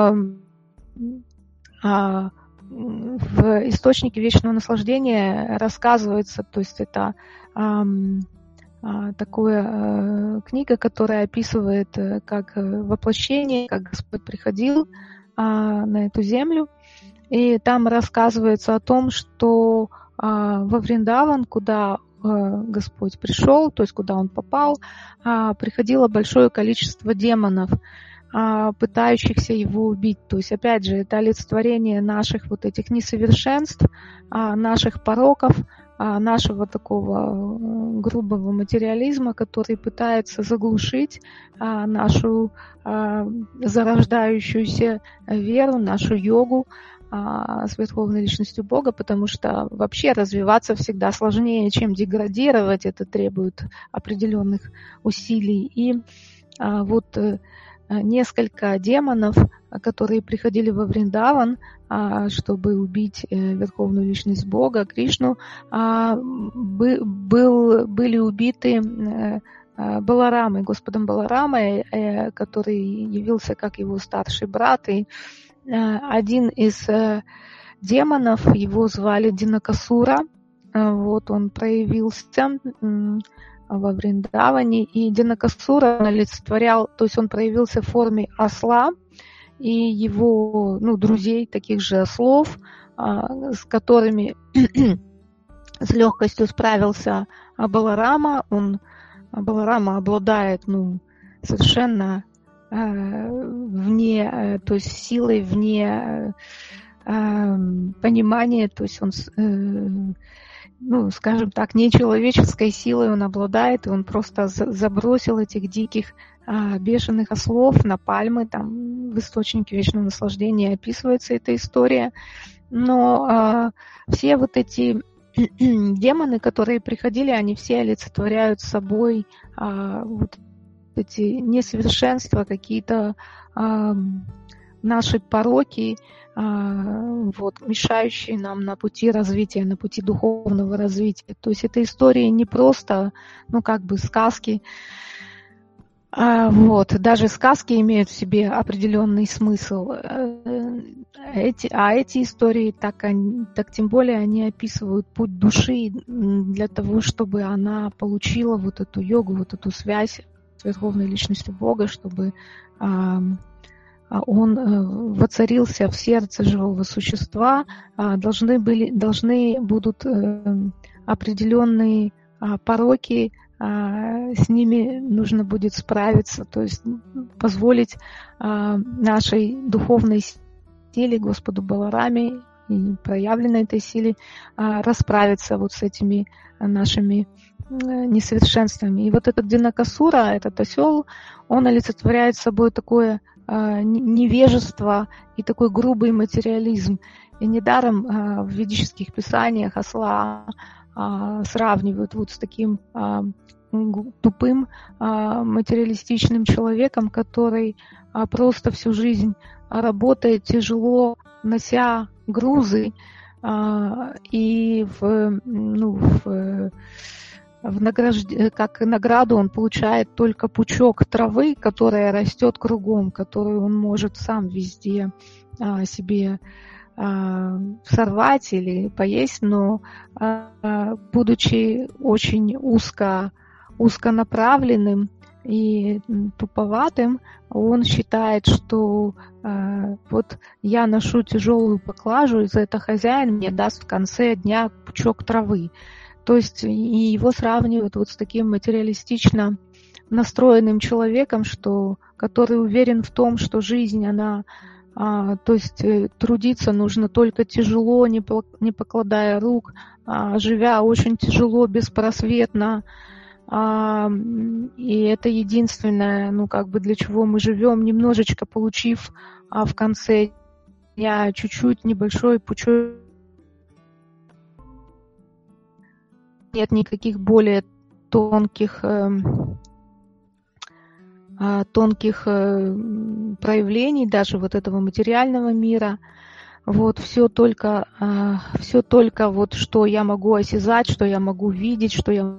э, в источнике вечного наслаждения рассказывается, то есть это э, э, такая э, книга, которая описывает э, как воплощение, как Господь приходил э, на эту землю, и там рассказывается о том, что э, во Вриндаван, куда Господь пришел, то есть куда он попал, приходило большое количество демонов, пытающихся его убить. То есть, опять же, это олицетворение наших вот этих несовершенств, наших пороков, нашего такого грубого материализма, который пытается заглушить нашу зарождающуюся веру, нашу йогу с Верховной Личностью Бога, потому что вообще развиваться всегда сложнее, чем деградировать. Это требует определенных усилий. И а, вот несколько демонов, которые приходили во Вриндаван, а, чтобы убить Верховную Личность Бога, Кришну, а, бы, был, были убиты Баларамой, Господом Баларамой, который явился как его старший брат. И один из демонов, его звали Динакасура, вот он проявился во Вриндаване, и Динакасура он олицетворял, то есть он проявился в форме осла, и его, ну, друзей, таких же ослов, с которыми с легкостью справился Баларама. Он, Баларама обладает, ну, совершенно вне, то есть силой вне понимания, то есть он, ну, скажем так, нечеловеческой силой он обладает, и он просто забросил этих диких бешеных ослов на пальмы. Там в источнике вечного наслаждения описывается эта история. Но все вот эти демоны, которые приходили, они все олицетворяют собой вот эти несовершенства, какие-то э, наши пороки, э, вот, мешающие нам на пути развития, на пути духовного развития. То есть это истории не просто, ну, как бы сказки. А, вот, даже сказки имеют в себе определенный смысл. Эти, а эти истории, так, они, так тем более, они описывают путь души для того, чтобы она получила вот эту йогу, вот эту связь с Верховной Личностью Бога, чтобы а, он а, воцарился в сердце живого существа. А, должны, были, должны будут а, определенные а, пороки, а, с ними нужно будет справиться, то есть позволить а, нашей духовной силе, Господу Балараме, и проявленной этой силе а, расправиться вот с этими нашими несовершенствами. И вот этот Динакасура, этот осел, он олицетворяет собой такое а, невежество и такой грубый материализм. И недаром а, в ведических писаниях осла а, сравнивают вот с таким а, тупым а, материалистичным человеком, который а, просто всю жизнь работает тяжело, нося грузы, а, и в, ну, в В награжд... как награду он получает только пучок травы, которая растет кругом, которую он может сам везде а, себе а, сорвать или поесть, но а, будучи очень узко, узконаправленным и туповатым, он считает, что а, вот я ношу тяжелую поклажу, и за это хозяин мне даст в конце дня пучок травы. То есть и его сравнивают вот с таким материалистично настроенным человеком, что, который уверен в том, что жизнь, она, а, то есть трудиться нужно только тяжело, не, по, не покладая рук, а, живя очень тяжело, беспросветно. А, и это единственное, ну, как бы для чего мы живем, немножечко получив а, в конце дня чуть-чуть небольшой пучок. Нет никаких более тонких, э, э, тонких э, проявлений даже вот этого материального мира. Вот все только, э, все только вот что я могу осязать, что я могу видеть, что я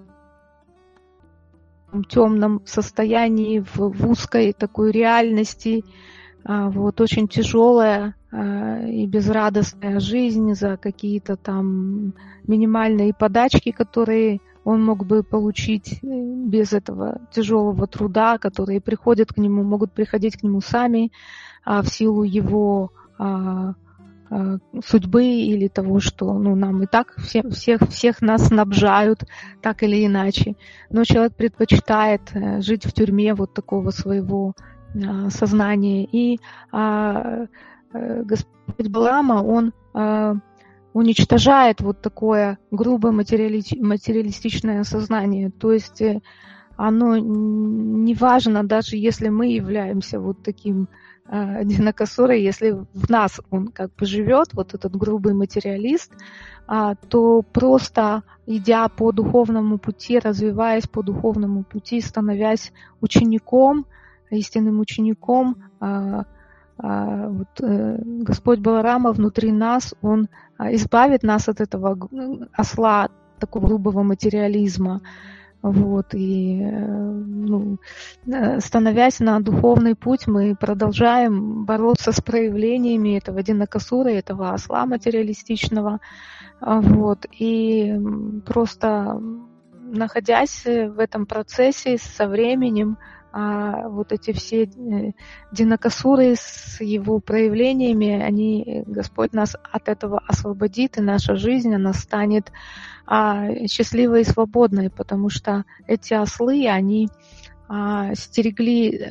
в темном состоянии, в, в узкой такой реальности, э, вот очень тяжелая э, и безрадостная жизнь за какие-то там минимальные подачки, которые он мог бы получить без этого тяжелого труда, которые приходят к нему, могут приходить к нему сами а, в силу его а, а, судьбы или того, что ну, нам и так все, всех, всех нас снабжают так или иначе. Но человек предпочитает жить в тюрьме вот такого своего а, сознания. И а, а, Господь Баларама, он а, уничтожает вот такое грубое материали... материалистичное сознание. То есть оно не важно, даже если мы являемся вот таким э, динакасурой, если в нас он как бы живет, вот этот грубый материалист, э, то просто идя по духовному пути, развиваясь по духовному пути, становясь учеником, истинным учеником, э, э, вот, э, Господь Баларама внутри нас, он избавит нас от этого осла, такого грубого материализма. Вот, и ну, становясь на духовный путь, мы продолжаем бороться с проявлениями этого динакасуры, этого осла материалистичного. Вот, и просто находясь в этом процессе со временем, а вот эти все динакасуры с его проявлениями, они, Господь нас от этого освободит, и наша жизнь, она станет а, счастливой и свободной, потому что эти ослы, они а, стерегли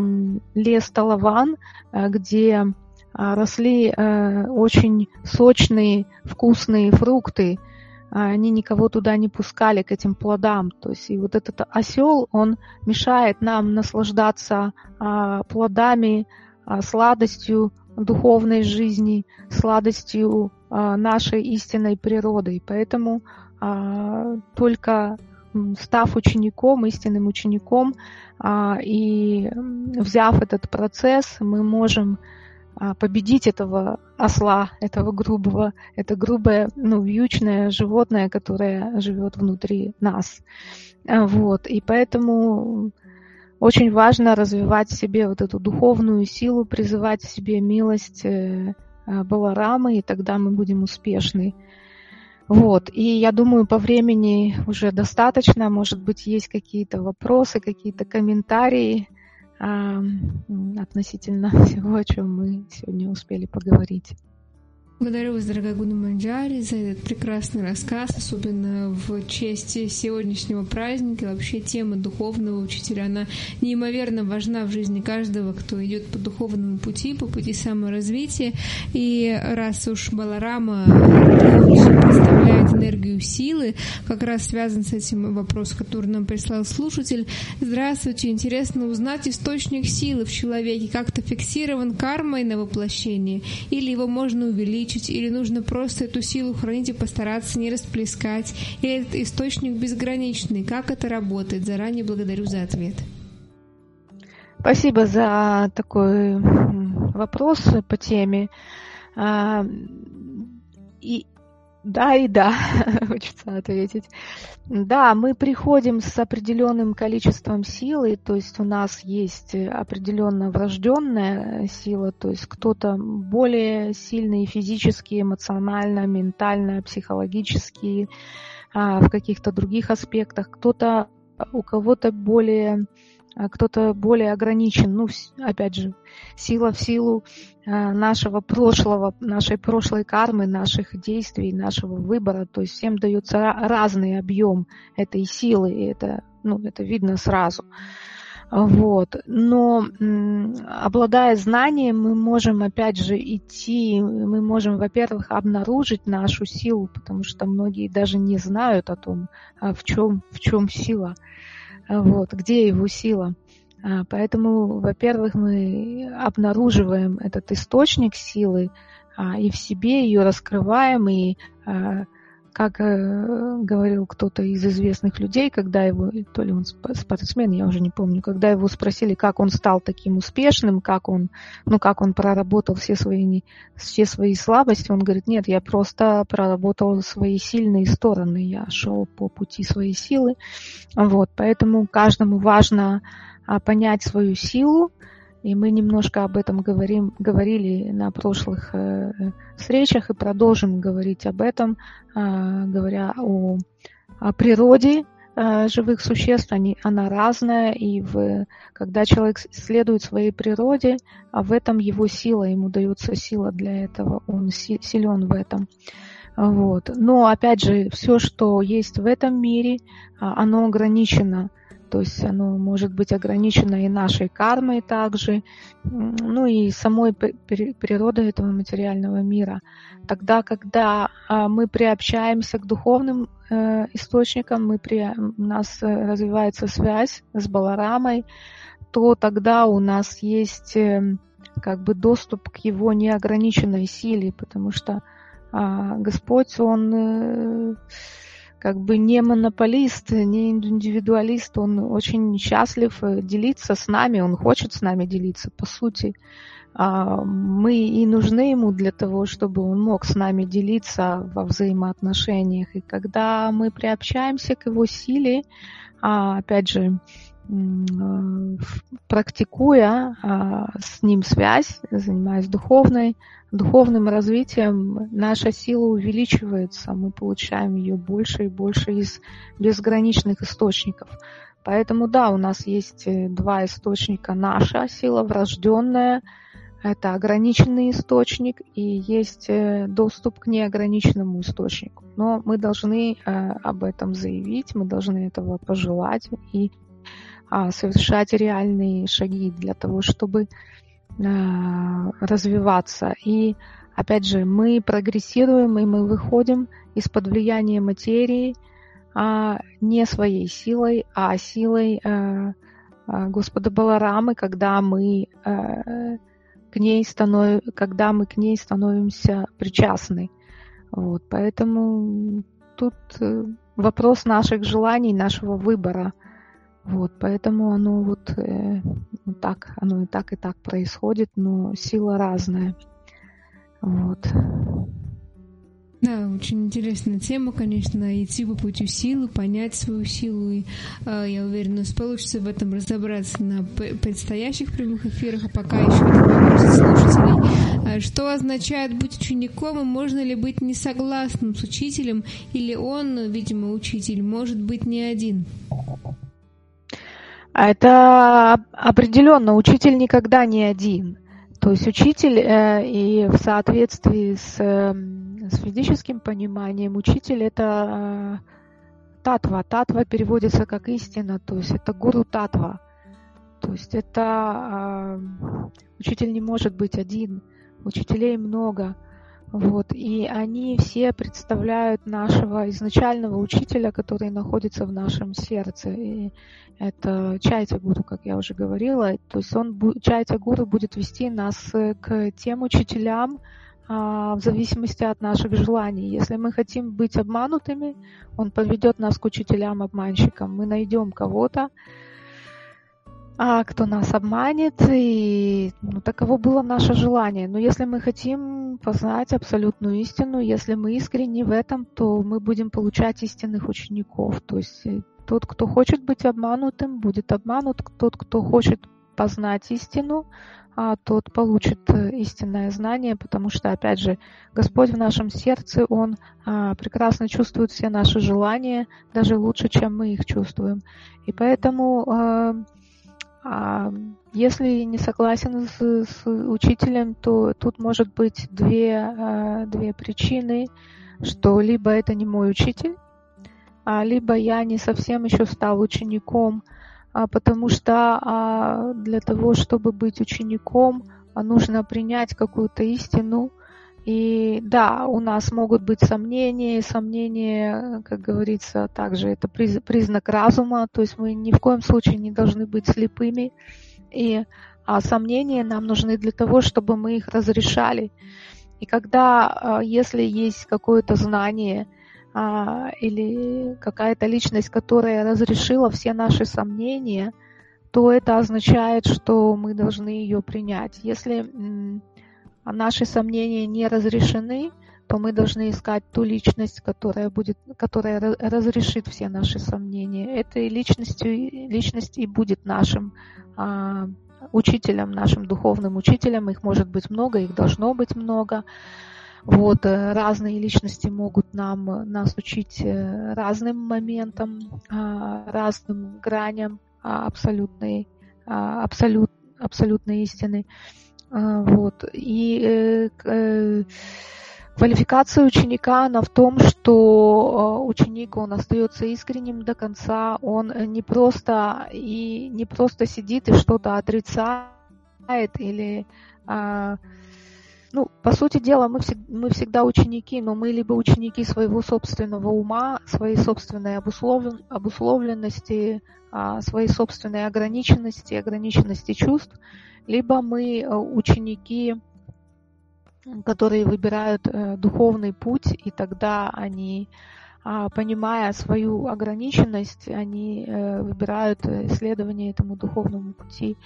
лес Талаван, а, где а, росли а, очень сочные, вкусные фрукты. Они никого туда не пускали, к этим плодам. То есть и вот этот осел, он мешает нам наслаждаться а, плодами, а, сладостью духовной жизни, сладостью а, нашей истинной природы. Поэтому а, только став учеником, истинным учеником, а, и взяв этот процесс, мы можем победить этого осла, этого грубого, это грубое, ну, вьючное животное, которое живет внутри нас. Вот. И поэтому очень важно развивать в себе вот эту духовную силу, призывать в себе милость Баларамы, и тогда мы будем успешны. Вот. И я думаю, по времени уже достаточно. Может быть, есть какие-то вопросы, какие-то комментарии относительно всего, о чем мы сегодня успели поговорить. Благодарю вас, дорогая Гуна Манджари, за этот прекрасный рассказ, особенно в честь сегодняшнего праздника. Вообще тема духовного учителя, она неимоверно важна в жизни каждого, кто идет по духовному пути, по пути саморазвития. И раз уж Баларама представляет энергию силы, как раз связан с этим вопрос, который нам прислал слушатель. Здравствуйте, интересно узнать источник силы в человеке. Как-то фиксирован кармой на воплощение, или его можно увеличить, или нужно просто эту силу хранить и постараться не расплескать, или этот источник безграничный? Как это работает? Заранее благодарю за ответ. Спасибо за такой вопрос по теме. И да, и да, хочется ответить. Да, мы приходим с определенным количеством силы, то есть у нас есть определенно врожденная сила, то есть кто-то более сильный физически, эмоционально, ментально, психологически, в каких-то других аспектах, кто-то, у кого-то более кто-то более ограничен, ну, опять же, сила в силу нашего прошлого, нашей прошлой кармы, наших действий, нашего выбора, то есть всем дается разный объем этой силы, и это, ну, это видно сразу. Вот. Но обладая знанием, мы можем, опять же, идти, мы можем, во-первых, обнаружить нашу силу, потому что многие даже не знают о том, в чем, в чем сила, вот, где его сила. Поэтому, во-первых, мы обнаруживаем этот источник силы и в себе ее раскрываем, и как э, говорил кто-то из известных людей, когда его, то ли он спортсмен, я уже не помню, когда его спросили, как он стал таким успешным, как он, ну, как он проработал все свои, все свои слабости, он говорит, нет, я просто проработал свои сильные стороны, я шел по пути своей силы. Вот, поэтому каждому важно а, понять свою силу, и мы немножко об этом говорим, говорили на прошлых э, встречах и продолжим говорить об этом, э, говоря о, о природе э, живых существ. Они, она разная, и в, когда человек следует своей природе, а в этом его сила, ему дается сила для этого, он си, силен в этом. Вот. Но, опять же, все, что есть в этом мире, оно ограничено. То есть оно может быть ограничено и нашей кармой также, ну и самой природой этого материального мира. Тогда, когда мы приобщаемся к духовным источникам, мы при... у нас развивается связь с Баларамой, то тогда у нас есть как бы доступ к его неограниченной силе, потому что Господь, Он... как бы не монополист, не индивидуалист, он очень счастлив делиться с нами, он хочет с нами делиться, по сути. Мы и нужны ему для того, чтобы он мог с нами делиться во взаимоотношениях. И когда мы приобщаемся к его силе, опять же, практикуя с ним связь, занимаясь духовной, духовным развитием, наша сила увеличивается, мы получаем ее больше и больше из безграничных источников. Поэтому да, у нас есть два источника. Наша сила врожденная, это ограниченный источник, и есть доступ к неограниченному источнику. Но мы должны об этом заявить, мы должны этого пожелать и совершать реальные шаги для того, чтобы развиваться. И опять же, мы прогрессируем, и мы выходим из-под влияния материи а не своей силой, а силой а, а, Господа Баларамы, когда мы а, к ней станов... когда мы к ней становимся причастны. Вот, поэтому тут вопрос наших желаний, нашего выбора. Вот, поэтому оно вот э, так, оно и так, и так происходит, но сила разная. Вот. Да, очень интересная тема, конечно, идти по пути силы, понять свою силу. И э, я уверена, у нас получится в этом разобраться на предстоящих прямых эфирах, а пока еще вопрос слушателей. Что означает быть учеником, и можно ли быть несогласным с учителем, или он, видимо, учитель, может быть не один? Это определенно, учитель никогда не один. То есть учитель, э, и в соответствии с, э, с ведическим пониманием, учитель — это э, татва. Татва переводится как истина, то есть это гуру татва. То есть это э, учитель не может быть один, учителей много. Вот, и они все представляют нашего изначального учителя, который находится в нашем сердце. И это Чайтя Гуру, как я уже говорила. То есть он, Чайтя Гуру будет вести нас к тем учителям а, в зависимости от наших желаний. Если мы хотим быть обманутыми, он поведет нас к учителям-обманщикам. Мы найдем кого-то, а кто нас обманет, и ну, таково было наше желание. Но если мы хотим познать абсолютную истину, если мы искренни в этом, то мы будем получать истинных учеников. То есть тот, кто хочет быть обманутым, будет обманут. Тот, кто хочет познать истину, а тот получит истинное знание, потому что, опять же, Господь в нашем сердце, Он а, прекрасно чувствует все наши желания, даже лучше, чем мы их чувствуем. И поэтому... А, А если не согласен с, с учителем, то тут может быть две, две причины, что либо это не мой учитель, либо я не совсем еще стал учеником, потому что для того, чтобы быть учеником, нужно принять какую-то истину. И да, у нас могут быть сомнения, и сомнения, как говорится, также это признак разума, то есть мы ни в коем случае не должны быть слепыми, и а сомнения нам нужны для того, чтобы мы их разрешали. И когда, если есть какое-то знание а, или какая-то личность, которая разрешила все наши сомнения, то это означает, что мы должны ее принять. Если а наши сомнения не разрешены, то мы должны искать ту личность, которая будет, которая разрешит все наши сомнения. Этой личностью, личность и будет нашим а, учителем, нашим духовным учителем. Их может быть много, их должно быть много. Вот, разные личности могут нам, нас учить разным моментам, разным граням абсолютной, абсолют, абсолютной истины. Вот. И э, э, квалификация ученика, она в том, что ученик, он остается искренним до конца, он не просто, и не просто сидит и что-то отрицает или... А, ну, по сути дела, мы, всег, мы всегда ученики, но мы либо ученики своего собственного ума, своей собственной обусловлен, обусловленности, а, своей собственной ограниченности, ограниченности чувств, либо мы ученики, которые выбирают духовный путь, и тогда они, понимая свою ограниченность, они выбирают исследование этому духовному пути.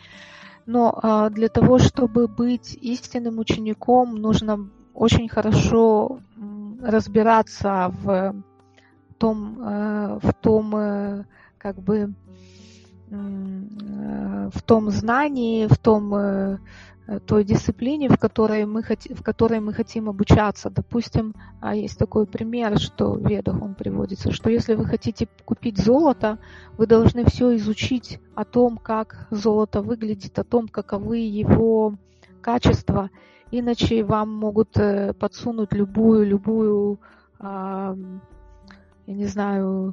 Но для того, чтобы быть истинным учеником, нужно очень хорошо разбираться в том, в том, как бы, в том знании, в том, той дисциплине, в которой мы хотим, в которой мы хотим обучаться. Допустим, есть такой пример, что в Ведах он приводится, что если вы хотите купить золото, вы должны все изучить о том, как золото выглядит, о том, каковы его качества, иначе вам могут подсунуть любую, любую, я не знаю,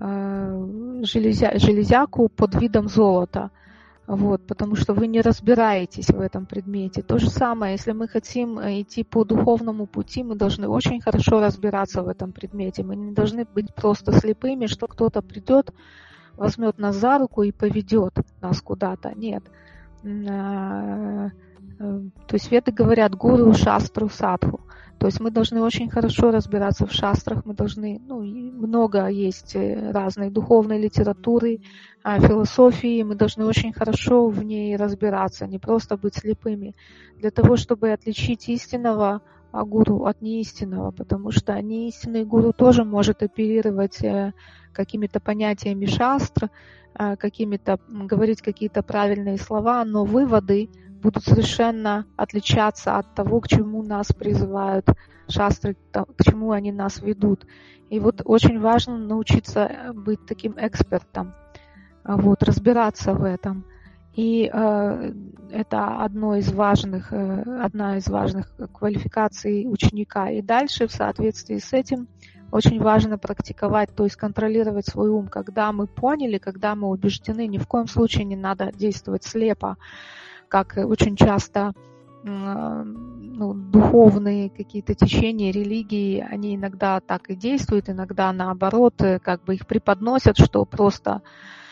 железя, железяку под видом золота, вот, потому что вы не разбираетесь в этом предмете. То же самое, если мы хотим идти по духовному пути, мы должны очень хорошо разбираться в этом предмете. Мы не должны быть просто слепыми, что кто-то придет, возьмет нас за руку и поведет нас куда-то. Нет. То есть веды говорят гуру, шастру, садху. То есть мы должны очень хорошо разбираться в шастрах, мы должны, ну, много есть разной духовной литературы, философии, мы должны очень хорошо в ней разбираться, не просто быть слепыми, для того, чтобы отличить истинного гуру от неистинного, потому что неистинный гуру тоже может оперировать какими-то понятиями шастр, какими-то, говорить какие-то правильные слова, но выводы будут совершенно отличаться от того, к чему нас призывают шастры, к чему они нас ведут. И вот очень важно научиться быть таким экспертом, вот, разбираться в этом. И э, это одно из важных, э, одна из важных квалификаций ученика. И дальше, в соответствии с этим, очень важно практиковать, то есть контролировать свой ум. Когда мы поняли, когда мы убеждены, ни в коем случае не надо действовать слепо, как очень часто ну, духовные какие-то течения, религии, они иногда так и действуют, иногда наоборот, как бы их преподносят, что просто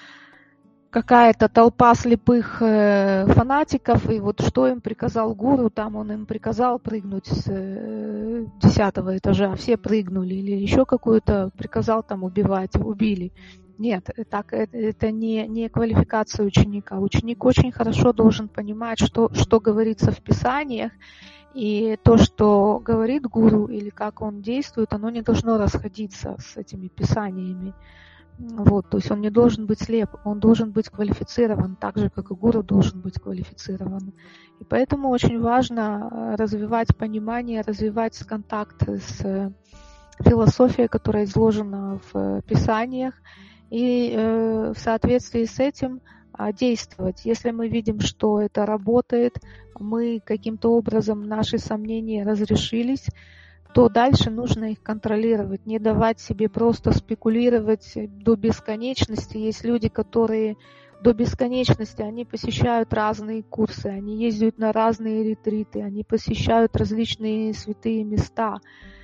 какая-то толпа слепых фанатиков, и вот что им приказал гуру, там он им приказал прыгнуть с десятого этажа, все прыгнули, или еще какую-то приказал там убивать, убили. Нет, так, это не, не квалификация ученика. Ученик очень хорошо должен понимать, что, что говорится в Писаниях, и то, что говорит гуру или как он действует, оно не должно расходиться с этими Писаниями. Вот, то есть он не должен быть слеп, он должен быть квалифицирован, так же, как и гуру должен быть квалифицирован. И поэтому очень важно развивать понимание, развивать контакт с философией, которая изложена в Писаниях, и э, в соответствии с этим действовать. Если мы видим, что это работает, мы каким-то образом, наши сомнения разрешились, то дальше нужно их контролировать, не давать себе просто спекулировать до бесконечности. Есть люди, которые до бесконечности, они посещают разные курсы, они ездят на разные ретриты, они посещают различные святые места,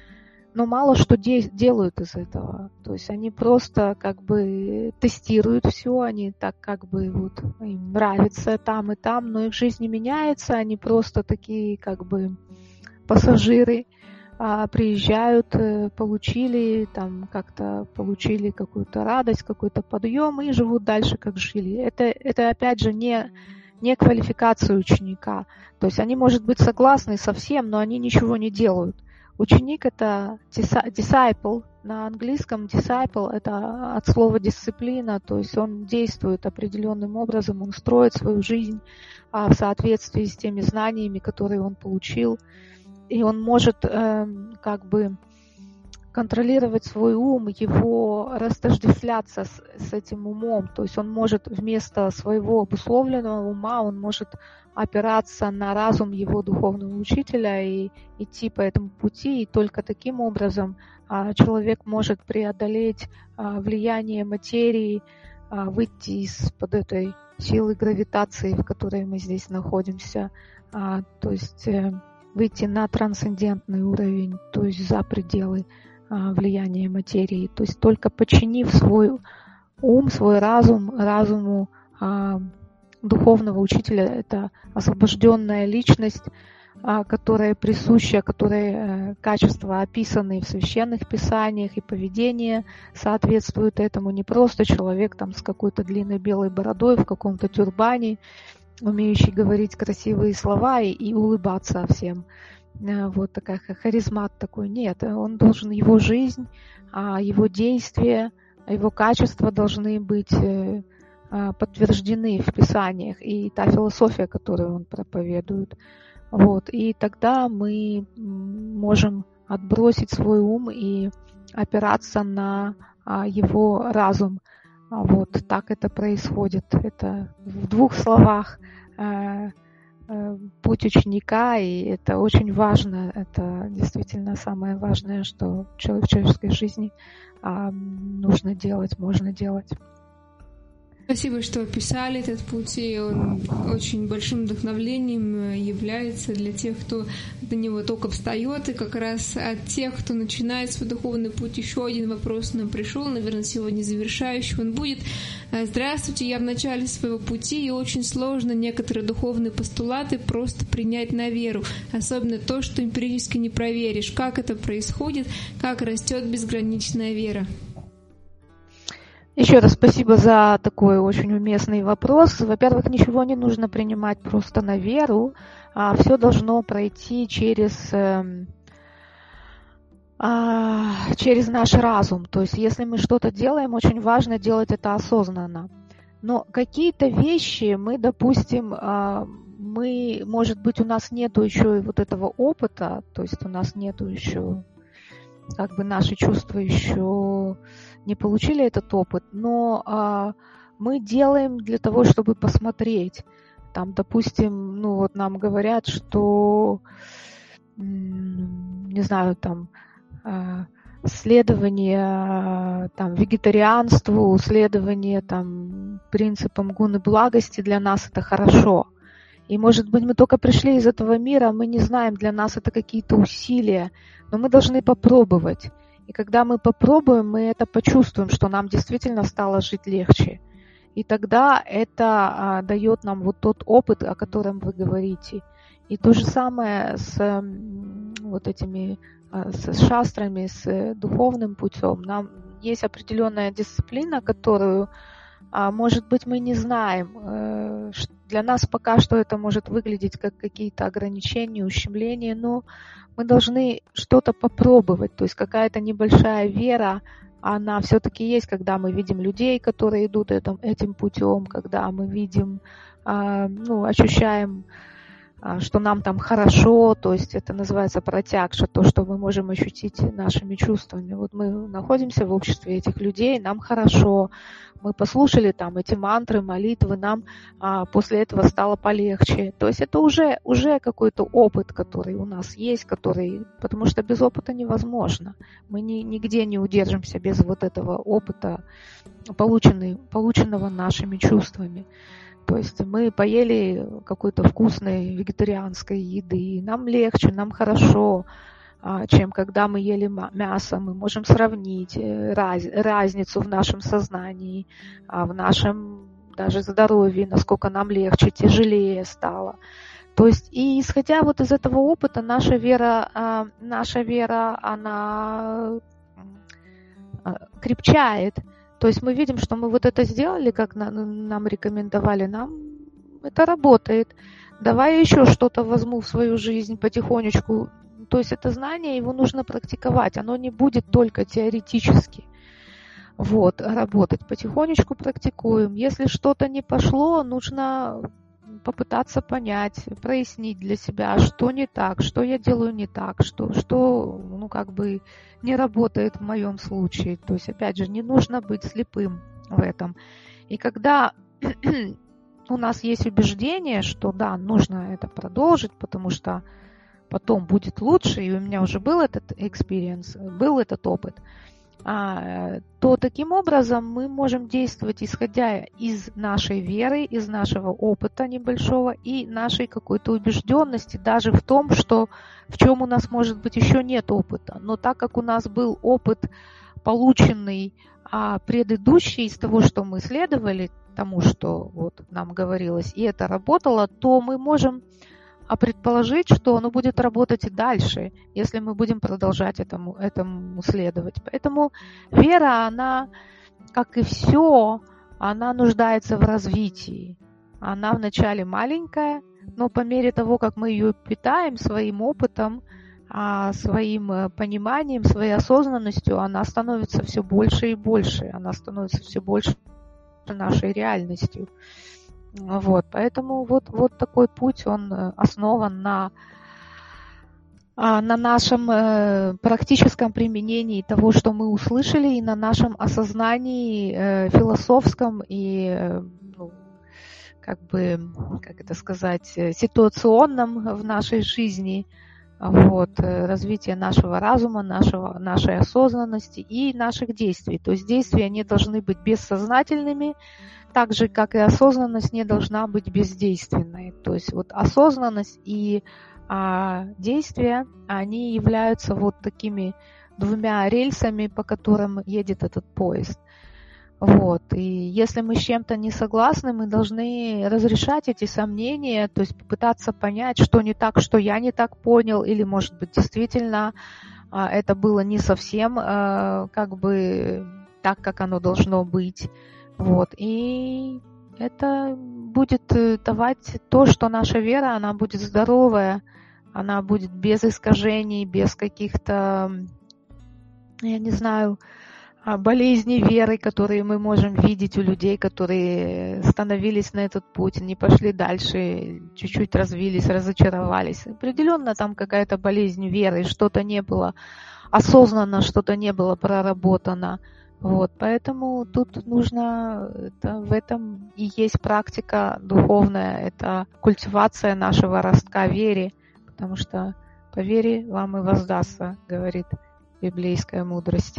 но мало что де- делают из этого. То есть они просто как бы тестируют все, они так как бы вот им нравится там и там, но их жизнь не меняется, они просто такие как бы пассажиры, а, приезжают, получили там как-то получили какую-то радость, какой-то подъем и живут дальше, как жили. Это, это опять же не, не квалификация ученика. То есть они, может быть, согласны со всем, но они ничего не делают. Ученик — это disciple, на английском disciple — это от слова дисциплина, то есть он действует определенным образом, он строит свою жизнь а, в соответствии с теми знаниями, которые он получил. И он может э, как бы контролировать свой ум, его растождествляться с, с этим умом. То есть он может вместо своего обусловленного ума, он может опираться на разум его духовного учителя и идти по этому пути. И только таким образом э, человек может преодолеть э, влияние материи, э, выйти из-под этой силы гравитации, в которой мы здесь находимся. Э, то есть... Э, выйти на трансцендентный уровень, то есть за пределы а, влияния материи. То есть только подчинив свой ум, свой разум, разуму а, духовного учителя, это освобожденная личность, а, которая присуща, которой а, качества описаны в священных писаниях, и поведение соответствует этому. Не просто человек там с какой-то длинной белой бородой в каком-то тюрбане, умеющий говорить красивые слова и, и улыбаться всем. Вот такая харизмат такой. Нет, он должен, его жизнь, его действия, его качества должны быть подтверждены в Писаниях, и та философия, которую он проповедует. Вот. И тогда мы можем отбросить свой ум и опираться на его разум. Вот так это происходит. Это в двух словах э, э, путь ученика, и это очень важно. Это действительно самое важное, что в человеческой жизни э, нужно делать, можно делать. Спасибо, что описали этот путь, и он очень большим вдохновлением является для тех, кто до него только встает, и как раз от тех, кто начинает свой духовный путь. Еще один вопрос нам пришел, наверное, сегодня завершающий он будет. Здравствуйте, я в начале своего пути, и очень сложно некоторые духовные постулаты просто принять на веру, особенно то, что эмпирически не проверишь. Как это происходит, как растет безграничная вера? Еще раз спасибо за такой очень уместный вопрос. Во-первых, ничего не нужно принимать просто на веру, а все должно пройти через, а, через наш разум. То есть, если мы что-то делаем, очень важно делать это осознанно. Но какие-то вещи мы, допустим, а, мы, может быть, у нас нету еще вот этого опыта, то есть у нас нету еще, как бы наши чувства еще не получили этот опыт, но а, мы делаем для того, чтобы посмотреть. Там, допустим, ну вот нам говорят, что, не знаю, там а, следование там вегетарианству, следование там принципам гуны благости для нас это хорошо. И, может быть, мы только пришли из этого мира, мы не знаем, для нас это какие-то усилия, но мы должны попробовать. И когда мы попробуем, мы это почувствуем, что нам действительно стало жить легче. И тогда это а, дает нам вот тот опыт, о котором вы говорите. И то же самое с а, вот этими а, с шастрами, с духовным путем. Нам есть определенная дисциплина, которую, а, может быть, мы не знаем. Для нас пока что это может выглядеть как какие-то ограничения, ущемления, но мы должны что-то попробовать, то есть какая-то небольшая вера, она все-таки есть, когда мы видим людей, которые идут этим, этим путем, когда мы видим, ну, ощущаем что нам там хорошо, то есть это называется протягша, то, что мы можем ощутить нашими чувствами. Вот мы находимся в обществе этих людей, нам хорошо, мы послушали там эти мантры, молитвы, нам а, после этого стало полегче. То есть это уже, уже какой-то опыт, который у нас есть, который, потому что без опыта невозможно. Мы ни, нигде не удержимся без вот этого опыта, полученный, полученного нашими чувствами. То есть мы поели какой-то вкусной вегетарианской еды, и нам легче, нам хорошо, чем когда мы ели мясо. Мы можем сравнить раз, разницу в нашем сознании, в нашем даже здоровье, насколько нам легче, тяжелее стало. То есть, и исходя вот из этого опыта, наша вера, наша вера, она крепчает. То есть мы видим, что мы вот это сделали, как нам рекомендовали, нам это работает. Давай я еще что-то возьму в свою жизнь потихонечку. То есть это знание, его нужно практиковать. Оно не будет только теоретически вот, работать. Потихонечку практикуем. Если что-то не пошло, нужно попытаться понять, прояснить для себя, что не так, что я делаю не так, что, что ну, как бы не работает в моем случае. То есть, опять же, не нужно быть слепым в этом. И когда у нас есть убеждение, что да, нужно это продолжить, потому что потом будет лучше, и у меня уже был этот experience, был этот опыт, то таким образом мы можем действовать, исходя из нашей веры, из нашего опыта небольшого и нашей какой-то убежденности, даже в том, что в чем у нас, может быть, еще нет опыта. Но так как у нас был опыт, полученный а, предыдущий из того, что мы следовали тому, что вот нам говорилось, и это работало, то мы можем а предположить, что оно будет работать и дальше, если мы будем продолжать этому, этому следовать. Поэтому вера, она, как и все, она нуждается в развитии. Она вначале маленькая, но по мере того, как мы ее питаем своим опытом, своим пониманием, своей осознанностью, она становится все больше и больше. Она становится все больше нашей реальностью. Вот, поэтому вот, вот такой путь, он основан на, на нашем практическом применении того, что мы услышали, и на нашем осознании философском и, ну, как бы, как это сказать, ситуационном в нашей жизни, вот, развитие нашего разума, нашего, нашей осознанности и наших действий. То есть действия, они должны быть бессознательными, так же, как и осознанность не должна быть бездейственной. То есть вот осознанность и а, действия, они являются вот такими двумя рельсами, по которым едет этот поезд. Вот. И если мы с чем-то не согласны, мы должны разрешать эти сомнения, то есть попытаться понять, что не так, что я не так понял, или, может быть, действительно а, это было не совсем а, как бы так, как оно должно быть. Вот, и это будет давать то, что наша вера, она будет здоровая, она будет без искажений, без каких-то, я не знаю, болезней веры, которые мы можем видеть у людей, которые становились на этот путь, не пошли дальше, чуть-чуть развились, разочаровались. Определенно там какая-то болезнь веры, что-то не было осознанно, что-то не было проработано. Вот, поэтому тут нужно, это, в этом и есть практика духовная, это культивация нашего ростка вере, потому что по вере вам и воздастся, говорит библейская мудрость.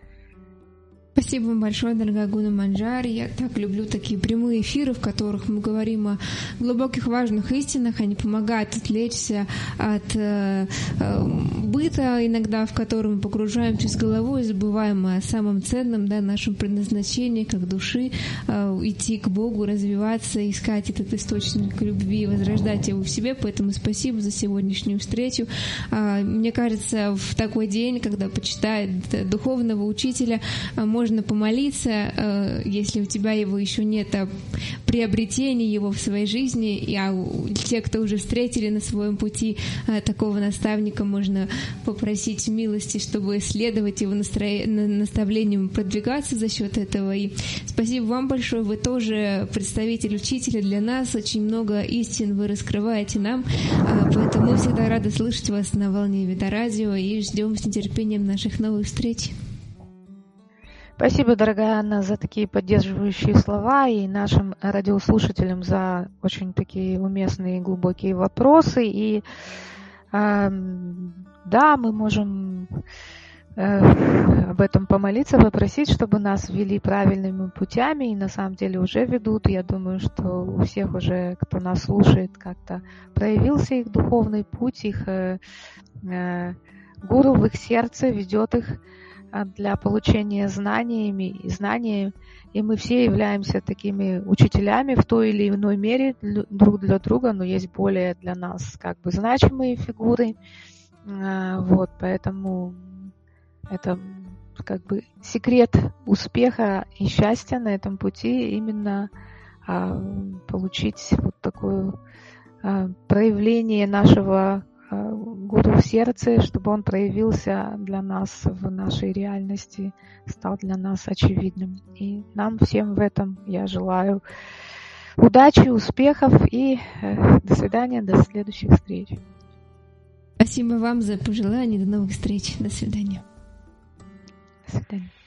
Спасибо вам большое, дорогая Гуна Манджари. Я так люблю такие прямые эфиры, в которых мы говорим о глубоких важных истинах. Они помогают отвлечься от э, э, быта, иногда в котором мы погружаемся с головой и забываем о самом ценном, да, нашем предназначении, как души, э, идти к Богу, развиваться, искать этот источник любви, возрождать его в себе. Поэтому спасибо за сегодняшнюю встречу. Э, мне кажется, в такой день, когда почитают духовного учителя, можно можно помолиться, если у тебя его еще нет, о приобретении его в своей жизни, а те, кто уже встретили на своем пути такого наставника, можно попросить милости, чтобы следовать его наставлениям, продвигаться за счет этого. И спасибо вам большое, вы тоже представитель учителя для нас, очень много истин вы раскрываете нам, поэтому мы всегда рады слышать вас на волне Ведарадио и ждем с нетерпением наших новых встреч. Спасибо, дорогая Анна, за такие поддерживающие слова и нашим радиослушателям за очень такие уместные и глубокие вопросы. И э, да, мы можем э, об этом помолиться, попросить, чтобы нас вели правильными путями, и на самом деле уже ведут. Я думаю, что у всех уже, кто нас слушает, как-то проявился их духовный путь, их э, э, гуру в их сердце ведет их для получения знаниями и знаний, и мы все являемся такими учителями в той или иной мере друг для друга, но есть более для нас как бы значимые фигуры, вот, поэтому это как бы секрет успеха и счастья на этом пути, именно а, получить вот такое а, проявление нашего гуру в сердце, чтобы он проявился для нас в нашей реальности, стал для нас очевидным. И нам всем в этом я желаю удачи, успехов и э, до свидания, до следующих встреч. Спасибо вам за пожелания, до новых встреч, до свидания. До свидания.